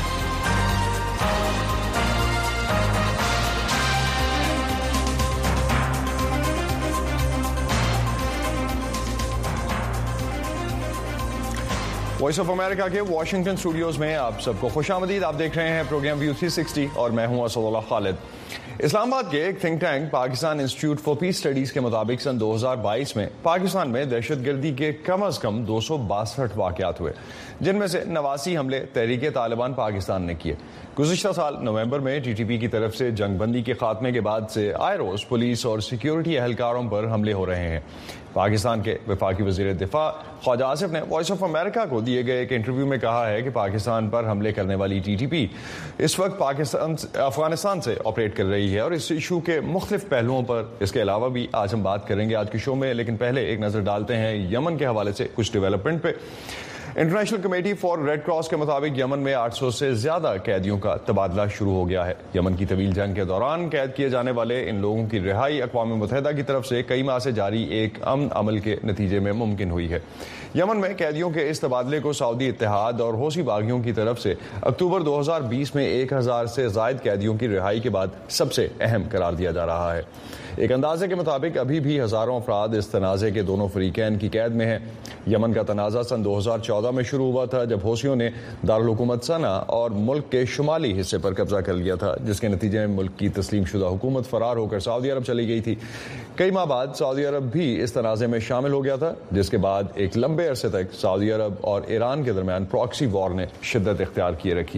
वॉइस ऑफ अमेरिका के वॉशिंगटन स्टूडियोज में आप सबको खुशामदीद। आप देख रहे हैं प्रोग्राम व्यू 360 और मैं हूं असदुल्लाह खालिद। इस्लामाबाद के एक think tank Pakistan institute for peace studies के मुताबिक सन 2022 में पाकिस्तान में दहशतगर्दी के कम अज कम 262 वाकयात हुए, जिनमें से 89 हमले तहरीक तालिबान पाकिस्तान ने किए। गुज़िश्ता साल नवंबर में टीटीपी की तरफ से जंगबंदी के खात्मे के बाद से आए रोज पुलिस और सिक्योरिटी एहलकारों पर हमले हो रहे हैं। पाकिस्तान के वफाकी वज़ीर दिफा ख्वाजा आसिफ ने वॉइस ऑफ अमेरिका को दिए गए एक इंटरव्यू में कहा है कि पाकिस्तान पर हमले करने वाली टीटीपी इस वक्त अफगानिस्तान से ऑपरेट कर रही है और इस इशू के मुख्तलिफ पहलुओं पर इसके अलावा भी आज हम बात करेंगे आज के शो में। लेकिन पहले एक नजर डालते हैं यमन के हवाले से कुछ डेवलपमेंट पे। International committee for red cross के मुताबिक यमन में 800 से ज्यादा कैदियों का तबादला शुरू हो गया है। यमन की तवील जंग के दौरान कैद किए जाने वाले इन लोगों की रिहाई अक़वाम मुत्तहिदा की तरफ से कई माह से जारी एक अमन अमल के नतीजे में मुमकिन हुई है। यमन में कैदियों के इस तबादले को सऊदी इत्तेहाद और हौसी बागियों की तरफ से अक्टूबर 2020 में 1000 से जायद कैदियों की रिहाई के बाद सबसे अहम करार दिया जा रहा है। एक अंदाजे के मुताबिक अभी भी हजारों अफराद इस तनाज़े के दोनों फरीकैन की कैद में हैं। यमन का तनाज़ा सन 2014 में शुरू हुआ था जब हौसियों ने दारुल हुकूमत सना और मुल्क के शुमाली हिस्से पर कब्जा कर लिया था, जिसके नतीजे में मुल्क की तस्लीम शुदा हुकूमत फरार होकर सऊदी अरब चली गई थी। कई माह बाद सऊदी अरब भी इस तनाज़े में शामिल हो गया था, जिसके बाद एक लंबे अरसे तक सऊदी अरब और ईरान के दरमियान प्रॉक्सी वॉर ने शिद्दत इख्तियार किए रखी।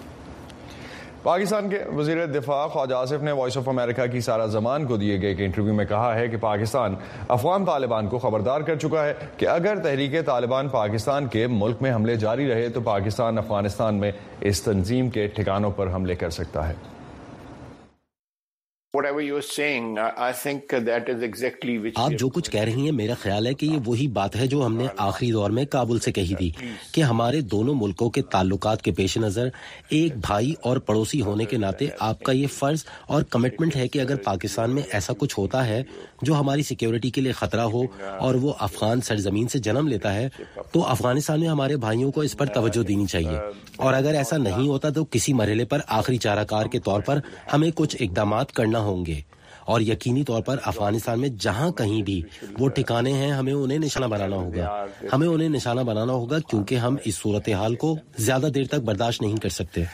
पाकिस्तान के वज़ीर दिफा ख्वाजा आसिफ ने वॉइस ऑफ अमेरिका की सारा ज़मान को दिए गए एक इंटरव्यू में कहा है कि पाकिस्तान अफगान तालिबान को खबरदार कर चुका है कि अगर तहरीक तालिबान पाकिस्तान के मुल्क में हमले जारी रहे तो पाकिस्तान अफगानिस्तान में इस तंजीम के ठिकानों पर हमले कर सकता है। आप जो कुछ कह रही हैं, मेरा ख्याल है कि ये वही बात है जो हमने आखिरी दौर में काबुल से कही थी कि हमारे दोनों मुल्कों के ताल्लुकात के पेश नज़र एक भाई और पड़ोसी होने के नाते आपका ये फर्ज और कमिटमेंट है कि अगर पाकिस्तान में ऐसा कुछ होता है जो हमारी सिक्योरिटी के लिए खतरा हो और वो अफगान सरजमीन से जन्म लेता है तो अफगानिस्तान में हमारे भाइयों को इस पर तवज्जो देनी चाहिए, और अगर ऐसा नहीं होता तो किसी मरहले पर आखिरी चाराकार के तौर पर हमें कुछ इकदामात करना होंगे, और यकीनी तौर पर अफगानिस्तान में जहां कहीं भी वो ठिकाने हैं हमें उन्हें निशाना बनाना होगा क्योंकि हम इस सूरत हाल को ज्यादा देर तक बर्दाश्त नहीं कर सकते।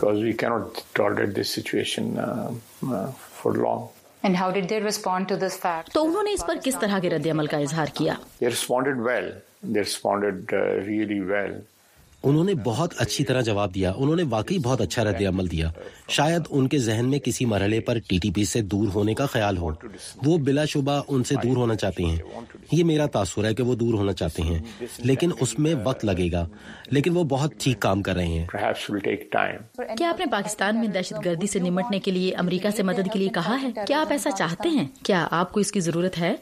And how did they respond to this fact? तो उन्होंने इस पर किस तरह के रद्द-ए-अमल का इजहार किया? They responded really well. उन्होंने बहुत अच्छी तरह जवाब दिया। उन्होंने वाकई बहुत अच्छा रद्द-ए-अमल दिया। शायद उनके जहन में किसी मरहले पर टीटीपी से दूर होने का ख्याल हो, वो बिलाशुबा उनसे दूर होना चाहते हैं। ये मेरा तासुर है कि वो दूर होना चाहते हैं, लेकिन उसमें वक्त लगेगा, लेकिन वो बहुत ठीक काम कर रहे हैं। क्या आपने पाकिस्तान में दहशतगर्दी से निमटने के लिए अमेरिका से मदद के लिए कहा है? क्या आप ऐसा चाहते हैं? क्या आपको इसकी जरूरत है?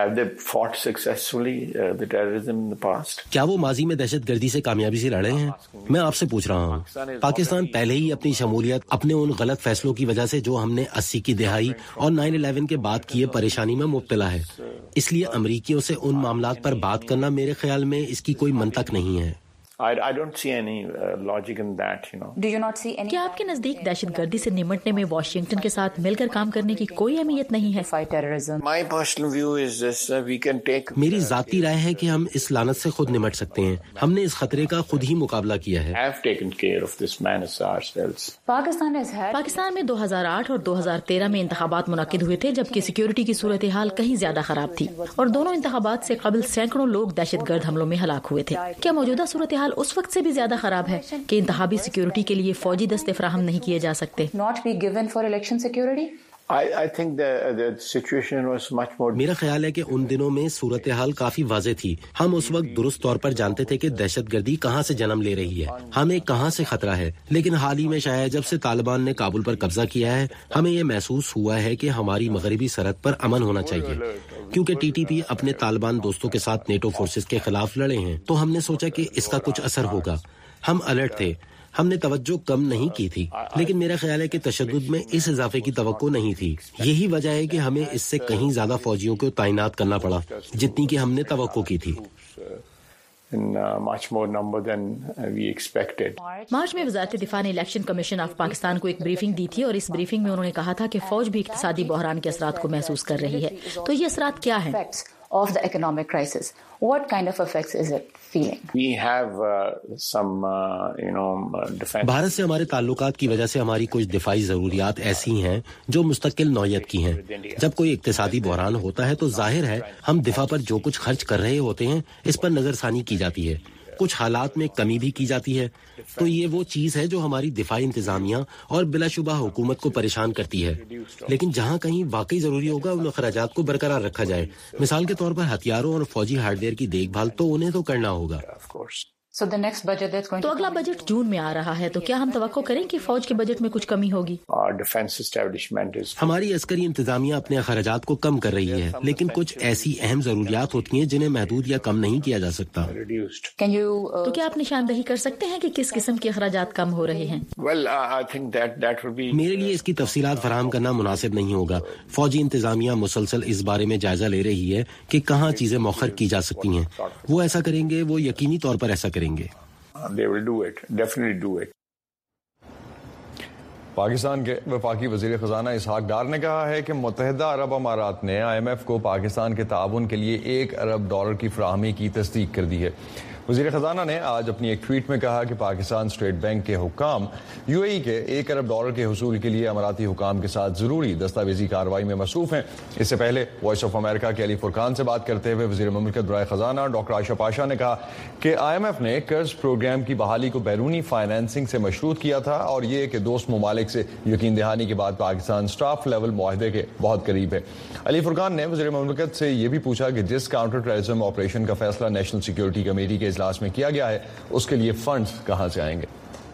क्या वो माजी में दहशतगर्दी से कामयाबी से लड़े हैं? मैं आपसे पूछ रहा हूँ। पाकिस्तान पहले ही अपनी शमूलियत अपने उन गलत फैसलों की वजह से जो हमने 80 की दिहाई और 9/11 के बाद किए परेशानी में मुब्तला है, इसलिए अमरीकियों से उन मामलात पर बात करना मेरे ख्याल में इसकी कोई मंतक नहीं है। I don't see any logic in that, you know. Do you not see any? क्या आपके नजदीक दहशतगर्दी से निमटने में वाशिंगटन के साथ मिलकर काम करने की कोई अहमियत नहीं है? My personal view is this: we can take. मेरी जाती राय है कि हम इस लानत से खुद निमट सकते हैं। हमने इस खतरे का खुद ही मुकाबला किया है। Have taken care of this menace ourselves. Pakistan में 2008 और 2013 में इंतखाबात मुनक्किद हुए थे, जबकि सिक्योरिटी की सूरत हाल कहीं ज्यादा खराब थी, और दोनों इंतखाबात से कबल सैकड़ों लोग दहशतगर्द हमलों में हलाक हुए थे। क्या मौजूदा सूरत हाल उस वक्त से भी ज्यादा खराब है कि इंतखाबी सिक्योरिटी के लिए फौजी दस्ते फराहम नहीं किए जा सकते? I think the situation was much more. میرا خیال ہے کہ ان دنوں میں صورتحال کافی واضح تھی. ہم اس وقت درست طور پر جانتے تھے کہ دہشت گردی کہاں سے جنم لے رہی ہے, ہمیں کہاں سے خطرہ ہے. لیکن حال ہی میں شاید جب سے طالبان نے کابل پر قبضہ کیا ہے, ہمیں یہ محسوس ہوا ہے کہ ہماری مغربی سرحد پر امن ہونا چاہیے, کیونکہ ٹی ٹی پی اپنے طالبان دوستوں کے ساتھ نیٹو فورسز کے خلاف لڑے ہیں. تو ہم نے سوچا کہ اس کا کچھ اثر ہوگا. ہم الرٹ تھے, ہم نے توجہ کم نہیں کی تھی, لیکن میرا خیال ہے کہ تشدد میں اس اضافے کی توقع نہیں تھی. یہی وجہ ہے کہ ہمیں اس سے کہیں زیادہ فوجیوں کو تعینات کرنا پڑا جتنی کہ ہم نے توقع کی تھی. مارچ میں وزارت دفاع نے الیکشن کمیشن آف پاکستان کو ایک بریفنگ دی تھی, اور اس بریفنگ میں انہوں نے کہا تھا کہ فوج بھی اقتصادی بحران کے اثرات کو محسوس کر رہی ہے. تو یہ اثرات کیا ہیں؟ Of the economic crisis, what kind of effects is it feeling? We have some, defense. Bharat سے ہمارے تعلقات کی وجہ سے ہماری کچھ دفاعی ضروریات ایسی ہیں جو مستقل نوعیت کی ہیں. جب کوئی اقتصادی بحران ہوتا ہے تو ظاہر ہے ہم دفاع پر جو کچھ خرچ کر رہے ہوتے ہیں اس پر نظر ثانی کی جاتی ہے, کچھ حالات میں کمی بھی کی جاتی ہے. تو یہ وہ چیز ہے جو ہماری دفاعی انتظامیہ اور بلا شبہ حکومت کو پریشان کرتی ہے. لیکن جہاں کہیں واقعی ضروری ہوگا ان اخراجات کو برقرار رکھا جائے. مثال کے طور پر ہتھیاروں اور فوجی ہارڈ ویئر کی دیکھ بھال تو انہیں تو کرنا ہوگا. So the next budget that's going تو اگلا بجٹ جون میں آ رہا ہے, تو کیا ہم توقع کریں کہ فوج کے بجٹ میں کچھ کمی ہوگی؟ ہماری عسکری انتظامیہ اپنے اخراجات کو کم کر رہی ہے, لیکن کچھ ایسی اہم ضروریات ہوتی ہیں جنہیں محدود یا کم نہیں کیا جا سکتا. تو کیا آپ نشاندہی کر سکتے ہیں کہ کس قسم کے اخراجات کم ہو رہے ہیں؟ میرے لیے اس کی تفصیلات فراہم کرنا مناسب نہیں ہوگا. فوجی انتظامیہ مسلسل اس بارے میں جائزہ لے رہی ہے کہ کہاں چیزیں مؤخر کی جا سکتی ہیں. وہ ایسا کریں گے, وہ یقینی طور پر ایسا کریں گے. They will do it, definitely do it. Pakistan کے وفاقی وزیر خزانہ اسحاق ڈار نے کہا ہے کہ متحدہ عرب امارات نے IMF کو پاکستان کے تعاون کے لیے $1 ارب کی فراہمی کی تصدیق کر دی ہے. وزیر خزانہ نے آج اپنی ایک ٹویٹ میں کہا کہ پاکستان اسٹیٹ بینک کے حکام UAE کے $1 ارب کے حصول کے لیے اماراتی حکام کے ساتھ ضروری دستاویزی کارروائی میں مصروف ہیں. اس سے پہلے وائس آف امریکہ کے علی فرقان سے بات کرتے ہوئے وزیر مملکت برائے خزانہ ڈاکٹر عائشہ پاشا نے کہا کہ IMF نے قرض پروگرام کی بحالی کو بیرونی فائنینسنگ سے مشروط کیا تھا, اور یہ کہ دوست ممالک سے یقین دہانی کے بعد پاکستان اسٹاف لیول معاہدے کے بہت قریب ہے. علی فرقان نے وزیر مملکت سے یہ بھی پوچھا کہ جس کاؤنٹر ٹیررزم آپریشن کا فیصلہ نیشنل سیکیورٹی کمیٹی کے اجلاس میں کیا گیا ہے اس کے لیے فنڈز کہاں سے آئیں گے.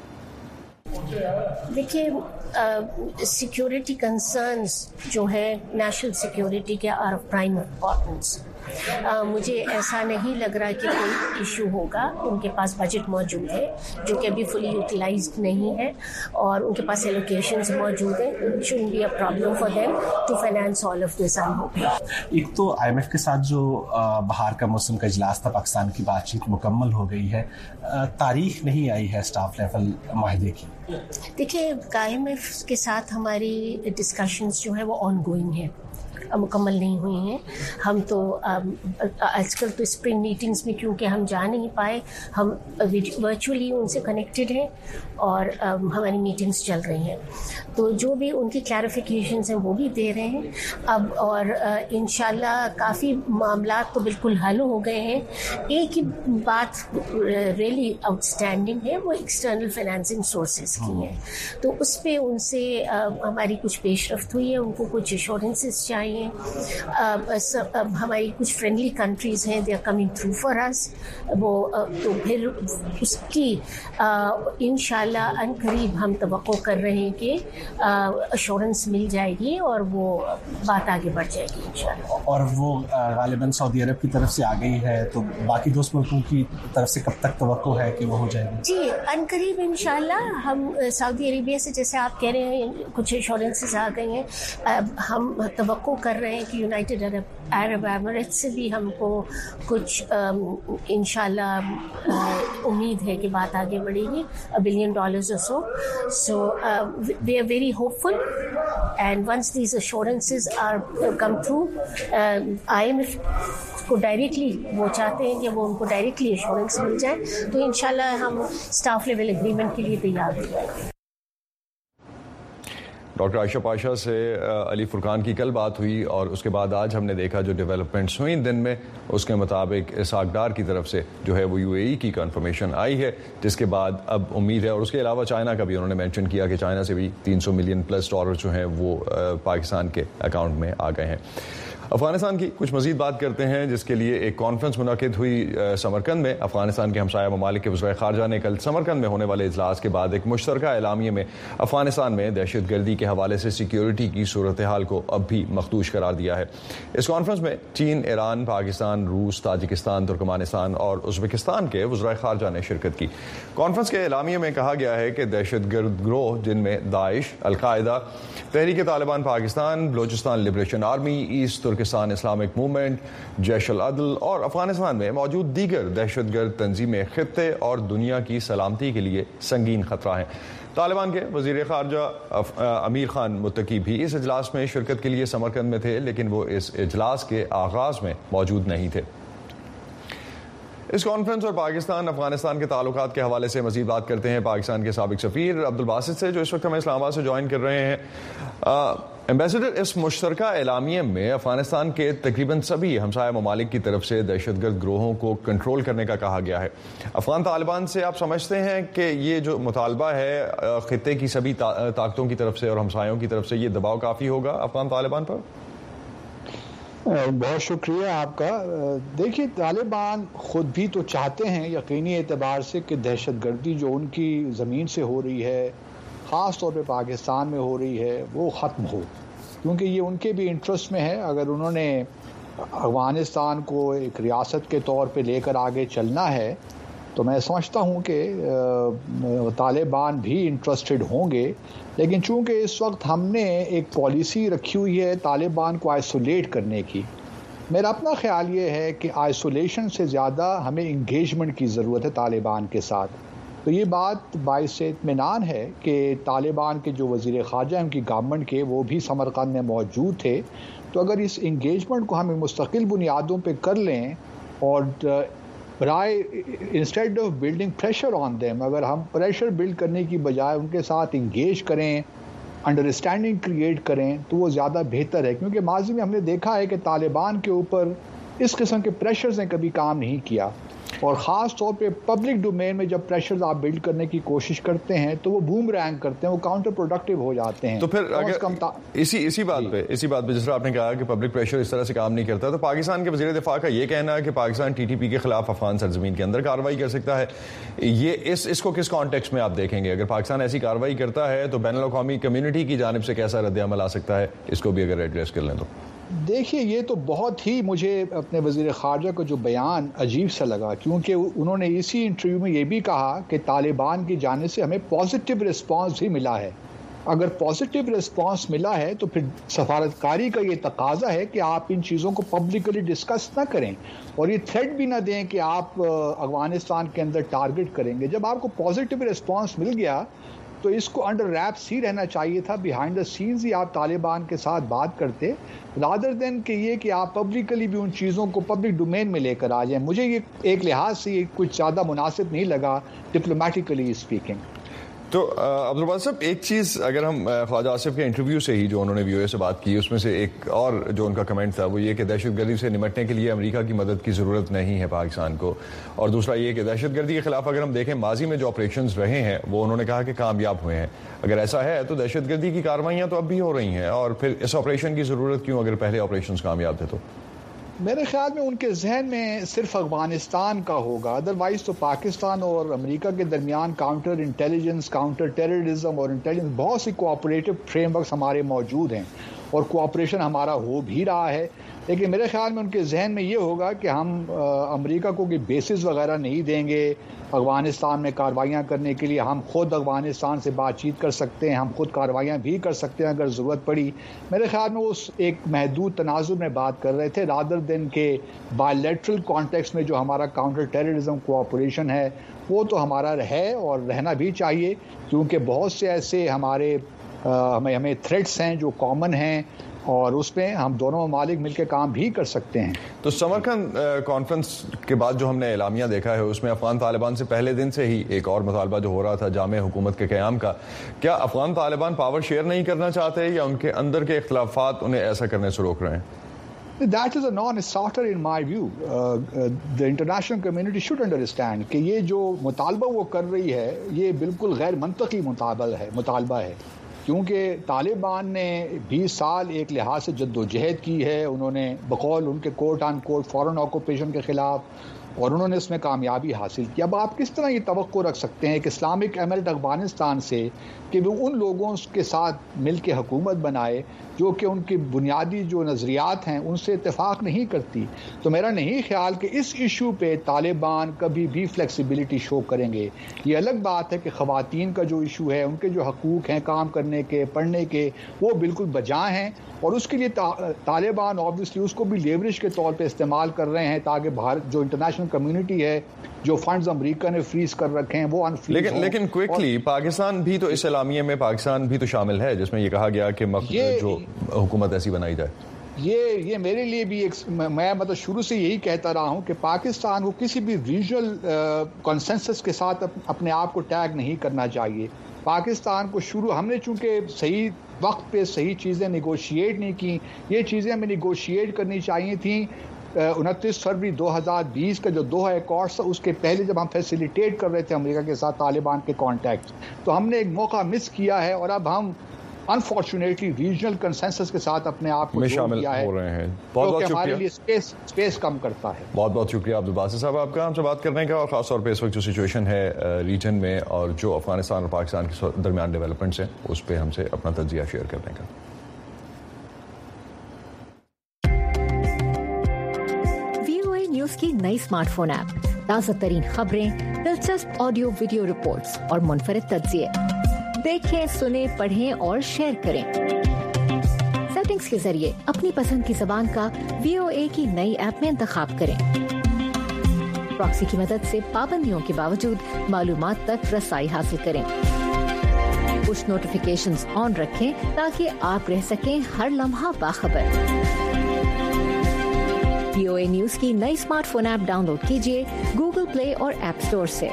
دیکھیے, سیکیورٹی کنسرنز جو ہے نیشنل سیکیورٹی کے آر آف پرائم امپورٹنس. مجھے ایسا نہیں لگ رہا کہ کوئی ایشو ہوگا. ان کے پاس بجٹ موجود ہے جو کہ ابھی فلی یوٹیلائزڈ نہیں ہے, اور ان کے پاس ایلوکیشنز موجود ہیں. shouldn't be a problem for them to finance all of this. ایک تو IMF کے ساتھ جو بہار کا موسم کا اجلاس تھا, پاکستان کی بات چیت مکمل ہو گئی ہے, تاریخ نہیں آئی ہے اسٹاف لیول معاہدے کی. دیکھیے, IMF کے ساتھ ہماری ڈسکشنز جو ہے وہ آن گوئنگ ہیں, مکمل نہیں ہوئی ہیں. ہم تو آج کل تو اسپرنگ میٹنگز میں کیونکہ ہم جا نہیں پائے, ہم ورچولی ان سے کنیکٹڈ ہیں اور ہماری میٹنگز چل رہی ہیں. تو جو بھی ان کی کلیریفیکیشنز ہیں وہ بھی دے رہے ہیں اب, اور انشاءاللہ کافی معاملات تو بالکل حل ہو گئے ہیں. ایک ہی بات ریئلی آؤٹ اسٹینڈنگ ہے, وہ ایکسٹرنل فائنینسنگ سورسز کی ہیں. تو اس پہ ان سے ہماری کچھ پیش رفت ہوئی ہے. ان کو کچھ ایشورنسز چاہیے. ہماری کچھ فرینڈلی کنٹریز ہیں, they are coming through for us. وہ تو پھر اس کی انشاءاللہ ان قریب ہم توقع کر رہے ہیں کہ ایشورنس مل جائے گی اور وہ بات آگے بڑھ جائے گی انشاءاللہ. اور وہ غالباً سعودی عرب کی طرف سے آ گئی ہے, تو باقی دوست ملکوں کی طرف سے کب تک توقع ہے کہ وہ ہو جائے گی؟ جی, ان قریب انشاءاللہ. ہم سعودی عربیہ سے جیسے آپ کہہ رہے ہیں کچھ ایشورنسز آ گئی ہیں, ہم توقع کر رہے ہیں کہ یونائٹڈ عرب ایمریٹ سے بھی ہم کو کچھ انشاءاللہ امید ہے کہ بات آگے بڑھے گی, $1 billion or so. So we are very hopeful, and once these assurances are come through, IMF کو ڈائریکٹلی وہ چاہتے ہیں کہ وہ ان کو ڈائریکٹلی ایشورنس مل جائے, تو انشاءاللہ ہم اسٹاف لیول ایگریمنٹ کے لیے تیار ہو جائیں گے. ڈاکٹر عائشہ پاشا سے علی فرقان کی کل بات ہوئی اور اس کے بعد آج ہم نے دیکھا جو ڈیولپمنٹس ہوئی دن میں، اس کے مطابق اسحاق ڈار کی طرف سے جو ہے وہ UAE کی کنفرمیشن آئی ہے، جس کے بعد اب امید ہے، اور اس کے علاوہ چائنا کا بھی انہوں نے مینشن کیا کہ چائنا سے بھی $300 ملین پلس جو ہیں وہ پاکستان کے اکاؤنٹ میں آ گئے ہیں۔ افغانستان کی کچھ مزید بات کرتے ہیں، جس کے لیے ایک کانفرنس منعقد ہوئی سمرقند میں۔ افغانستان کے ہمسایہ ممالک کے وزرائے خارجہ نے کل سمرقند میں ہونے والے اجلاس کے بعد ایک مشترکہ اعلامیے میں افغانستان میں دہشت گردی کے حوالے سے سیکیورٹی کی صورتحال کو اب بھی مخدوش قرار دیا ہے۔ اس کانفرنس میں چین، ایران، پاکستان، روس، تاجکستان، ترکمانستان اور ازبکستان کے وزرائے خارجہ نے شرکت کی۔ کانفرنس کے اعلامیے میں کہا گیا ہے کہ دہشت گرد گروہ جن میں Daesh, al Qaeda, Tehreek Taliban Pakistan, Balochistan liberation army, east Turkestan Islamic movement, Jaish al Adl اور افغانستان میں موجود دیگر دہشت گرد تنظیمیں خطے اور دنیا کی سلامتی کے لیے سنگین خطرہ ہیں۔ طالبان کے وزیر خارجہ امیر خان متقی بھی اس اجلاس میں شرکت کے لیے سمرقند میں تھے، لیکن وہ اس اجلاس کے آغاز میں موجود نہیں تھے۔ اس کانفرنس اور پاکستان افغانستان کے تعلقات کے حوالے سے مزید بات کرتے ہیں پاکستان کے سابق سفیر عبدالباسط سے، جو اس وقت ہمیں اسلام آباد سے جوائن کر رہے ہیں۔ ایمبیسڈر، اس مشترکہ اعلامیے میں افغانستان کے تقریباً سبھی ہمسایہ ممالک کی طرف سے دہشت گرد گروہوں کو کنٹرول کرنے کا کہا گیا ہے۔ افغان طالبان سے آپ سمجھتے ہیں کہ یہ جو مطالبہ ہے خطے کی سبھی طاقتوں کی طرف سے اور ہمسایوں کی طرف سے، یہ دباؤ کافی ہوگا افغان طالبان پر؟ بہت شکریہ آپ کا۔ دیکھیے، طالبان خود بھی تو چاہتے ہیں یقینی اعتبار سے کہ دہشت گردی جو ان کی زمین سے ہو رہی ہے، خاص طور پہ پاکستان میں ہو رہی ہے، وہ ختم ہو، کیونکہ یہ ان کے بھی انٹرسٹ میں ہے۔ اگر انہوں نے افغانستان کو ایک ریاست کے طور پہ لے کر آگے چلنا ہے تو میں سمجھتا ہوں کہ طالبان بھی انٹرسٹڈ ہوں گے، لیکن چونکہ اس وقت ہم نے ایک پالیسی رکھی ہوئی ہے طالبان کو آئسولیٹ کرنے کی، میرا اپنا خیال یہ ہے کہ آئسولیشن سے زیادہ ہمیں انگیجمنٹ کی ضرورت ہے طالبان کے ساتھ۔ تو یہ بات باعث اطمینان ہے کہ طالبان کے جو وزیر خارجہ ہیں ان کی گورنمنٹ کے، وہ بھی سمرقند میں موجود تھے۔ تو اگر اس انگیجمنٹ کو ہم مستقل بنیادوں پہ کر لیں اور برائے instead of building pressure on them, اگر ہم پریشر بلڈ کرنے کی بجائے ان کے ساتھ انگیج کریں، انڈرسٹینڈنگ کریٹ کریں، تو وہ زیادہ بہتر ہے، کیونکہ ماضی میں ہم نے دیکھا ہے کہ طالبان کے اوپر اس قسم کے پریشرز نے کبھی کام نہیں کیا، اور خاص طور پہ پبلک ڈومین میں جب پریشرز آپ بلڈ کرنے کی کوشش کرتے ہیں تو وہ بوم رینگ کرتے ہیں، وہ کاؤنٹر پروڈکٹیو ہو جاتے ہیں۔ تو پھر اسی بات پہ جس طرح آپ نے کہا کہ پبلک پریشر اس طرح سے کام نہیں کرتا، تو پاکستان کے وزیر دفاع کا یہ کہنا ہے کہ پاکستان TTP کے خلاف افغان سرزمین کے اندر کارروائی کر سکتا ہے، یہ اس کو کس کانٹیکسٹ میں آپ دیکھیں گے؟ اگر پاکستان ایسی کارروائی کرتا ہے تو بین الاقوامی کمیونٹی کی جانب سے کیسا رد عمل آ سکتا ہے؟ اس کو بھی اگر ایڈریس کر لیں تو۔ دیکھیے، یہ تو بہت ہی مجھے اپنے وزیر خارجہ کا جو بیان عجیب سا لگا، کیونکہ انہوں نے اسی انٹرویو میں یہ بھی کہا کہ طالبان کی جانب سے ہمیں پازیٹیو رسپانس بھی ملا ہے۔ اگر پازیٹیو رسپانس ملا ہے تو پھر سفارتکاری کا یہ تقاضا ہے کہ آپ ان چیزوں کو پبلکلی ڈسکس نہ کریں اور یہ تھریٹ بھی نہ دیں کہ آپ افغانستان کے اندر ٹارگٹ کریں گے۔ جب آپ کو پازیٹیو رسپانس مل گیا تو اس کو انڈر ریپس ہی رہنا چاہیے تھا، بیہائنڈ دا سینز ہی آپ طالبان کے ساتھ بات کرتے، رادر دین کہ یہ کہ آپ پبلکلی بھی ان چیزوں کو پبلک ڈومین میں لے کر آ جائیں۔ مجھے یہ ایک لحاظ سے یہ کچھ زیادہ مناسب نہیں لگا ڈپلومیٹیکلی اسپیکنگ۔ تو عبدالباسط صاحب، ایک چیز اگر ہم خواجہ آصف کے انٹرویو سے ہی جو انہوں نے VOA سے بات کی، اس میں سے ایک اور جو ان کا کمنٹ تھا وہ یہ کہ دہشت گردی سے نمٹنے کے لیے امریکہ کی مدد کی ضرورت نہیں ہے پاکستان کو، اور دوسرا یہ کہ دہشت گردی کے خلاف اگر ہم دیکھیں ماضی میں جو آپریشنز رہے ہیں وہ انہوں نے کہا کہ کامیاب ہوئے ہیں۔ اگر ایسا ہے تو دہشت گردی کی کارروائیاں تو اب بھی ہو رہی ہیں، اور پھر اس آپریشن کی ضرورت کیوں اگر پہلے آپریشنز کامیاب تھے تو؟ میرے خیال میں ان کے ذہن میں صرف افغانستان کا ہوگا، ادروائز تو پاکستان اور امریکہ کے درمیان کاؤنٹر انٹیلیجنس، کاؤنٹر ٹیررزم اور انٹیلیجنس بہت سی کوآپریٹو فریم ورکس ہمارے موجود ہیں اور کوآپریشن ہمارا ہو بھی رہا ہے، لیکن میرے خیال میں ان کے ذہن میں یہ ہوگا کہ ہم امریکہ کو کوئی بیسز وغیرہ نہیں دیں گے افغانستان میں کارروائیاں کرنے کے لیے، ہم خود افغانستان سے بات چیت کر سکتے ہیں، ہم خود کارروائیاں بھی کر سکتے ہیں اگر ضرورت پڑی۔ میرے خیال میں اس ایک محدود تناظر میں بات کر رہے تھے، رادر دین کے بائیلیٹرل کانٹیکس میں جو ہمارا کاؤنٹر ٹیررزم کوآپریشن ہے وہ تو ہمارا ہے اور رہنا بھی چاہیے، کیونکہ بہت سے ایسے ہمیں تھریٹس ہیں جو کامن ہیں، اور اس میں ہم دونوں ممالک مل کے کام بھی کر سکتے ہیں. تو سمرقند کانفرنس کے بعد جو ہم نے اعلامیہ دیکھا ہے اس میں افغان طالبان سے پہلے دن سے ہی ایک اور مطالبہ جو ہو رہا تھا جامع حکومت کے قیام کا. کیا افغان طالبان پاور شیئر نہیں کرنا چاہتے یا ان کے اندر کے اختلافات انہیں ایسا کرنے سے روک رہے ہیں؟ That is a non-starter in my view. The international community should understand کہ یہ جو مطالبہ وہ کر رہی ہے یہ بالکل غیر منطقی مطالبہ ہے کیونکہ طالبان نے 20 سال ایک لحاظ سے جد و جہد کی ہے. انہوں نے بقول ان کے کوٹ آن کوٹ فورن آکوپیشن کے خلاف اور انہوں نے اس میں کامیابی حاصل کی. اب آپ کس طرح یہ توقع رکھ سکتے ہیں کہ اسلامک ایمرٹ افغانستان سے کہ وہ ان لوگوں کے ساتھ مل کے حکومت بنائے جو کہ ان کی بنیادی جو نظریات ہیں ان سے اتفاق نہیں کرتی. تو میرا نہیں خیال کہ اس ایشو پہ طالبان کبھی بھی فلیکسیبلٹی شو کریں گے. یہ الگ بات ہے کہ خواتین کا جو ایشو ہے ان کے جو حقوق ہیں کام کرنے کے پڑھنے کے وہ بالکل بجا ہیں اور اس کے لیے طالبان آبویسلی اس کو بھی لیوریج کے طور پہ استعمال کر رہے ہیں تاکہ بھارت جو انٹرنیشنل کمیونٹی ہے جو فنڈز امریکہ نے فریز کر رکھے ہیں وہ انفریز ہوں. لیکن کوئکلی پاکستان بھی تو اس اعلامیے میں پاکستان بھی تو شامل ہے جس میں یہ کہا گیا کہ جو حکومت ایسی بنائی جائے. یہ میرے لیے بھی میں مطلب شروع سے یہی کہتا رہا ہوں کہ پاکستان کو کسی بھی ریجنل کنسنسس کے ساتھ اپنے آپ کو ٹیگ نہیں کرنا چاہیے. پاکستان کو ہم نے چونکہ صحیح وقت پہ صحیح چیزیں نیگوشیٹ نہیں کی. یہ چیزیں ہمیں نیگوشیٹ کرنی چاہیے تھیں 29 فروری 2020 کا جو دوحہ ایکارڈز تھا اس کے پہلے جب ہم فیسیلیٹیٹ کر رہے تھے امریکہ کے ساتھ طالبان کے کانٹیکٹ تو ہم نے ایک موقع مس کیا ہے اور اب ہم انفارچونیٹلی ریجنل کنسنسس کے ساتھ اپنے آپ کو شامل ہو رہے ہیں. بہت شکریہ. ہمارے لیے اسپیس کم کرتا ہے. بہت شکریہ عبدالباسط صاحب آپ کا ہم سے بات کرنے کا اور خاص طور پہ اس وقت جو سچویشن ہے ریجن میں اور جو افغانستان اور پاکستان کے درمیان ڈیولپمنٹس ہیں اس پہ ہم سے اپنا تجزیہ شیئر کرنے کا. VOA نیوز کی نئی اسمارٹ فون ایپ تازہ ترین خبریں دلچسپ آڈیو ویڈیو رپورٹس اور منفرد تجزیے دیکھیں سنیں پڑھیں اور شیئر کریں. سیٹنگز کے ذریعے اپنی پسند کی زبان کا VOA کی نئی ایپ میں انتخاب کریں. پراکسی کی مدد سے پابندیوں کے باوجود معلومات تک رسائی حاصل کریں. پش نوٹیفیکیشنز آن رکھیں تاکہ آپ رہ سکیں ہر لمحہ باخبر. VOA نیوز کی نئی smart phone app download کیجیے گوگل پلے اور ایپ اسٹور سے.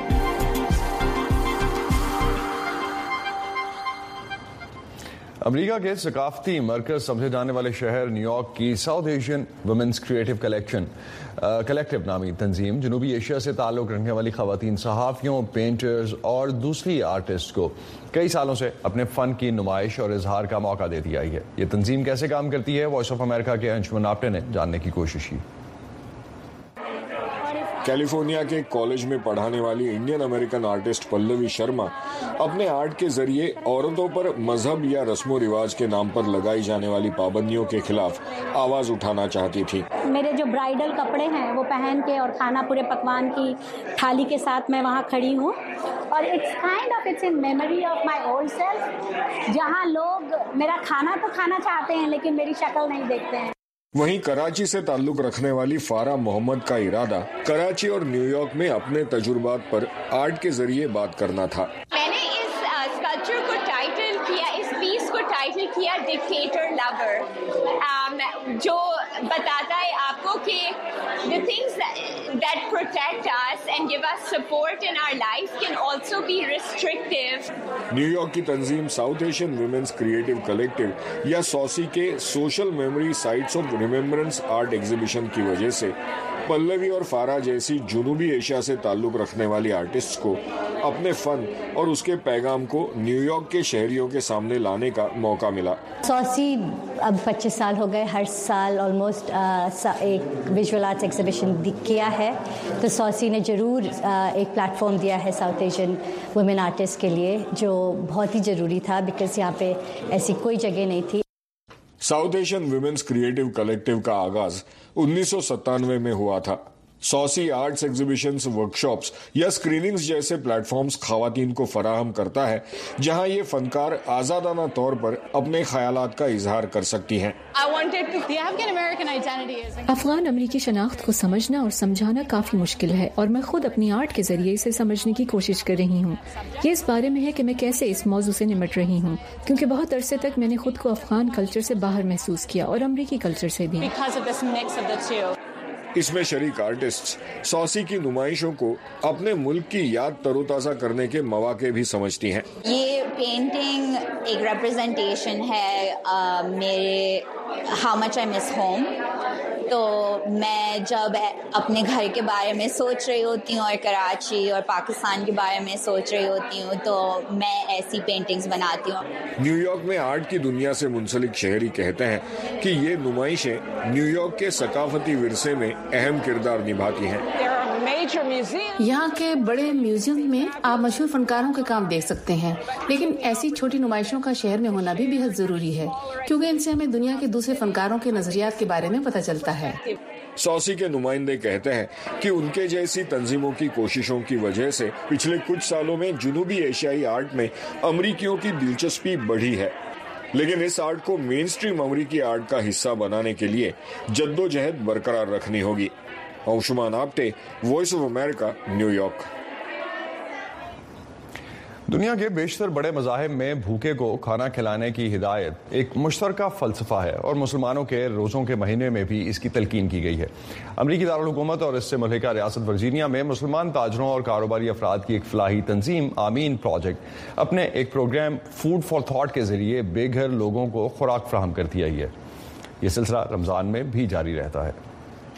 امریکہ کے ثقافتی مرکز سمجھے جانے والے شہر نیو یارک کی South Asian women's creative collective نامی تنظیم جنوبی ایشیا سے تعلق رکھنے والی خواتین صحافیوں پینٹرز اور دوسری آرٹسٹ کو کئی سالوں سے اپنے فن کی نمائش اور اظہار کا موقع دیتی آئی ہے. یہ تنظیم کیسے کام کرتی ہے وائس آف امریکہ کے انشمن آپٹے نے جاننے کی کوشش کی. کیلیفورنیا کے کالج میں پڑھانے والی Indian American artist Pallavi Sharma اپنے آرٹ کے ذریعے عورتوں پر مذہب یا رسم و رواج کے نام پر لگائی جانے والی پابندیوں کے خلاف آواز اٹھانا چاہتی تھی. میرے جو برائڈل کپڑے ہیں وہ پہن کے اور کھانا پورے پکوان کی تھالی کے ساتھ میں وہاں کھڑی ہوں اور it's in memory of my old self جہاں لوگ میرا کھانا تو کھانا چاہتے ہیں لیکن میری شکل نہیں دیکھتے ہیں. وہیں کراچی سے تعلق رکھنے والی فارا محمد کا ارادہ کراچی اور نیو یارک میں اپنے تجربات پر آرٹ کے ذریعے بات کرنا تھا. میں نے اس اسکلپچر کو ٹائٹل کیا اس پیس کو ٹائٹل کیا ڈکٹیٹر لور جو بتاتا ہے آپ کو کہ the things that protect us and give us support in our life can also be restrictive. New York کی تنظیم South Asian women's creative collective یا سوسی کے social memory sites of remembrance art exhibition کی وجہ سے پلوی اور فارا جیسی جنوبی ایشیا سے تعلق رکھنے والی آرٹسٹ کو اپنے فن اور اس کے پیغام کو نیو یارک کے شہریوں کے سامنے لانے کا موقع ملا. سوسی اب 25 سال ہو گئے ہر سال آلموسٹ ایک ویژول آرٹس ایگزیبیشن کیا ہے تو سوسی نے ضرور ایک پلیٹ فارم دیا ہے ساؤتھ ایشین ویمن آرٹسٹ کے لیے جو بہت ہی ضروری تھا بیکاز یہاں پہ ایسی کوئی جگہ نہیں تھی. South Asian women's creative collective کا آغاز 1997 میں ہوا تھا. सॉसी आर्ट्स एग्जीबिशंस, वर्कशॉप्स या स्क्रीनिंग्स जैसे प्लेटफॉर्म्स खवातीन को फराहम करता है जहां ये फनकार आजादाना तौर पर अपने ख्यालात का इजहार कर सकती हैं। अफगान अमरीकी शनाख्त को समझना और समझाना काफी मुश्किल है और मैं खुद अपनी आर्ट के जरिए इसे समझने की कोशिश कर रही हूँ। ये इस बारे में है कि मैं कैसे इस मौजू से निपट रही हूँ, क्योंकि बहुत अरसे तक मैंने खुद को अफगान कल्चर से बाहर महसूस किया और अमरीकी कल्चर से भी। इसमें शरीक आर्टिस्ट्स सॉसी की नुमाइशों को अपने मुल्क की याद तरोताज़ा करने के मौके भी समझती हैं। ये पेंटिंग एक रिप्रेजेंटेशन है मेरे how much I miss home. तो मैं जब अपने घर के बारे में सोच रही होती हूँ और कराची और पाकिस्तान के बारे में सोच रही होती हूँ तो मैं ऐसी पेंटिंग्स बनाती हूँ। न्यूयॉर्क में आर्ट की दुनिया से मुंसलिक शहरी कहते हैं कि ये नुमाइशें न्यूयॉर्क के सकाफती विरसे में अहम किरदार निभाती हैं। यहाँ के बड़े म्यूजियम में आप मशहूर फनकारों के काम देख सकते हैं, लेकिन ऐसी छोटी नुमाइशों का शहर में होना भी बेहद जरूरी है, क्योंकि इनसे हमें दुनिया के दूसरे फनकारों के नजरियात के बारे में पता चलता है। सॉसी के नुमाइंदे कहते हैं कि उनके जैसी तंजीमों की कोशिशों की वजह से पिछले कुछ सालों में जुनूबी एशियाई आर्ट में अमरीकियों की दिलचस्पी बढ़ी है, लेकिन इस आर्ट को मेन स्ट्रीम अमरीकी आर्ट का हिस्सा बनाने के लिए जद्दोजहद बरकरार रखनी होगी। Anshuman Apte, voice of America, New York. दुनिया के बेशतर बड़े मज़ाहिब में भूखे को खाना खिलाने की हिदायत एक मुश्तरका फ़लसफ़ा है और मुसलमानों के रोज़ों के महीने में भी इसकी तलकीन की गई है। अमरीकी दारुल हुकूमत और इससे मुल्हिका रियासत वर्जीनिया में मुसलमान ताजरों और कारोबारी अफराद की एक फलाही तंजीम आमीन प्रोजेक्ट अपने एक प्रोग्राम फूड फॉर थॉट के जरिए बेघर लोगों को खुराक फराहम करती आई है। ये सिलसिला रमज़ान में भी जारी रहता है।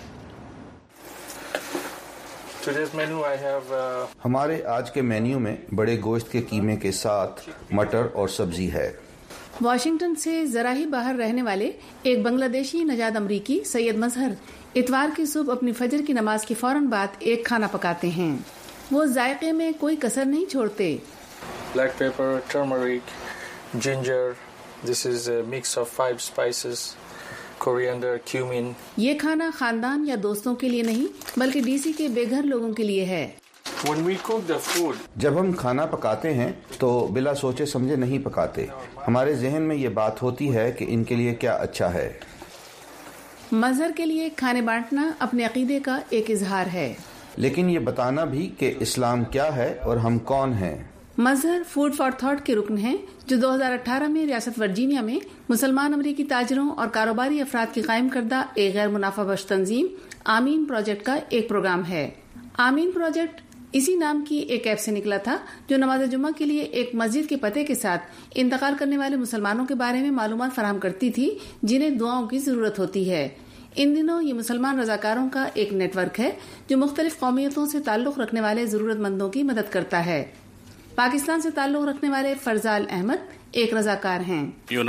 हमारे आज के मेन्यू में बड़े गोश्त के कीमे के साथ मटर और सब्जी है। वाशिंगटन से जरा ही बाहर रहने वाले एक बांग्लादेशी नजाद अमरीकी सैयद मजहर इतवार की सुबह अपनी फजर की नमाज के फौरन बाद एक खाना पकाते हैं। वो जायके में कोई कसर नहीं छोड़ते। Black pepper, turmeric, ginger, this is a mix of 5 spices, coriander, cumin. ये खाना खानदान या दोस्तों के लिए नहीं बल्कि डीसी के बेघर लोगों के लिए है। When we cook the food, जब हम खाना पकाते हैं तो बिला सोचे समझे नहीं पकाते। हमारे जहन में ये बात होती है कि इनके लिए क्या अच्छा है। मजहर के लिए खाने बांटना अपने अकीदे का एक इजहार है, लेकिन ये बताना भी कि इस्लाम क्या है और हम कौन हैं। मजहर फूड फॉर थॉट के रुकन हैं, जो 2018 में रियासत वर्जीनिया में मुसलमान अमरीकी ताजरों और कारोबारी अफराद की कायम करदा एक गैर मुनाफा बख्श तंजीम आमीन प्रोजेक्ट का एक प्रोग्राम है। आमीन प्रोजेक्ट इसी नाम की एक ऐप से निकला था, जो नमाज जुम्मा के लिए एक मस्जिद के पते के साथ इंतकाल करने वाले मुसलमानों के बारे में मालूमात फराहम करती थी जिन्हें दुआओं की जरूरत होती है। इन दिनों ये मुसलमान रजाकारों का एक नेटवर्क है जो मुख्तलिफ कौमियतों से ताल्लुक रखने वाले जरूरतमंदों की मदद करता है। पाकिस्तान से ताल्लुक रखने वाले फरजाल अहमद एक रजाकार हैं।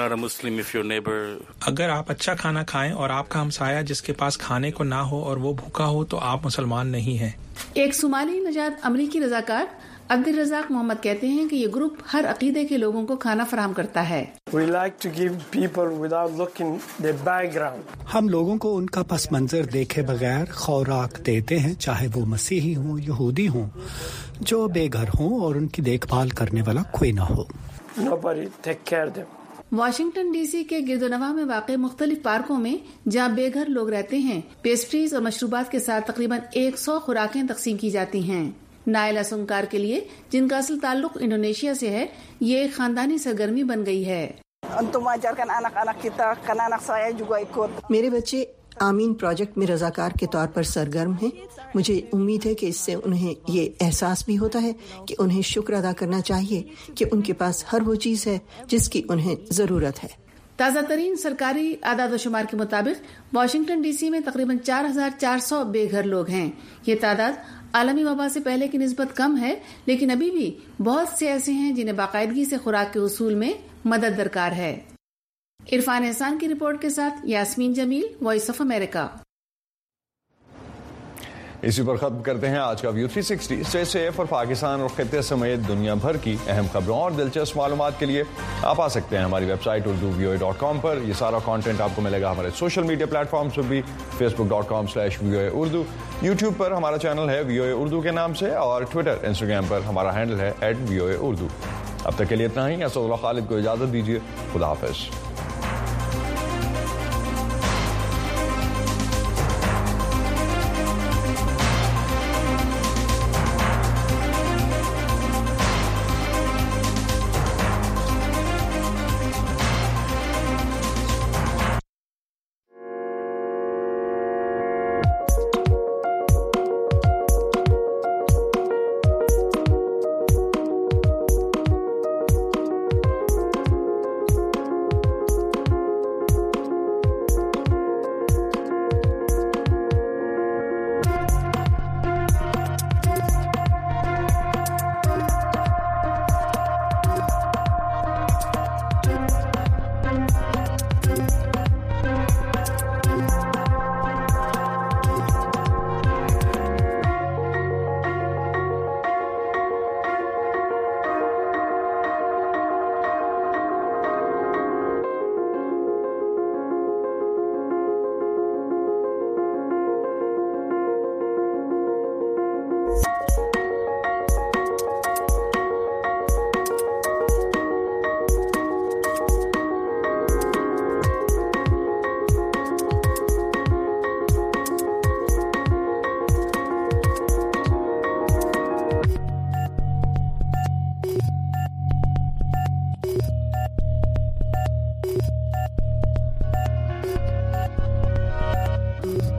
अगर आप अच्छा खाना खाएं और आपका हमसाया जिसके पास खाने को ना हो और वो भूखा हो तो आप मुसलमान नहीं हैं। एक सोमाली नजाद अमरीकी रजाकार अब्दुल रज़ाक मोहम्मद कहते हैं कि ये ग्रुप हर अकीदे के लोगों को खाना फराहम करता है। हम लोगों को उनका पस मंजर देखे बगैर खुराक देते हैं, चाहे वो मसीही हों, यहूदी हों, जो बेघर हों और उनकी देखभाल करने वाला कोई ना हो। वाशिंगटन डीसी के गिरदोनवा में वाक़े मुख्तलिफ पार्कों में जहाँ बेघर लोग रहते हैं, पेस्ट्रीज और मशरूबात के साथ तकरीबन 100 खुराकें तकसीम की जाती हैं। नायला सुनकार के लिए, जिनका असल ताल्लुक इंडोनेशिया से है, ये एक खानदानी सरगर्मी बन गई है। मेरे बच्चे आमीन प्रोजेक्ट में रजाकार के तौर पर सरगर्म हैं। मुझे उम्मीद है कि इससे उन्हें ये एहसास भी होता है कि उन्हें शुक्र अदा करना चाहिए कि उनके पास हर वो चीज़ है जिसकी उन्हें ज़रूरत है। ताज़ा तरीन सरकारी आदाद व शुमार के मुताबिक वाशिंगटन डीसी में तकरीबन 4,400 बेघर लोग हैं। ये तादाद आलमी वबा से पहले की निस्बत कम है, लेकिन अभी भी बहुत से ऐसे हैं जिन्हें बाकायदगी से खुराक के उसूल में मदद दरकार है। इरफान एहसान की रिपोर्ट के साथ Yasmeen Jameel, voice of America. اسی پر ختم کرتے ہیں آج کا ویو 360. اسٹے سیف اور پاکستان اور خطے سمیت دنیا بھر کی اہم خبروں اور دلچسپ معلومات کے لیے آپ آ سکتے ہیں ہماری ویب سائٹ urduvoa.com پر. یہ سارا کانٹینٹ آپ کو ملے گا ہمارے سوشل میڈیا پلیٹ فارمز پر بھی, facebook.com/voaurdu. یوٹیوب پر ہمارا چینل ہے VOA اردو کے نام سے, اور ٹویٹر انسٹاگرام پر ہمارا ہینڈل ہے @VOA اردو. اب تک کے لیے اتنا ہی. اسد اللہ خالد کو اجازت دیجیے. خدا حافظ. Thank you.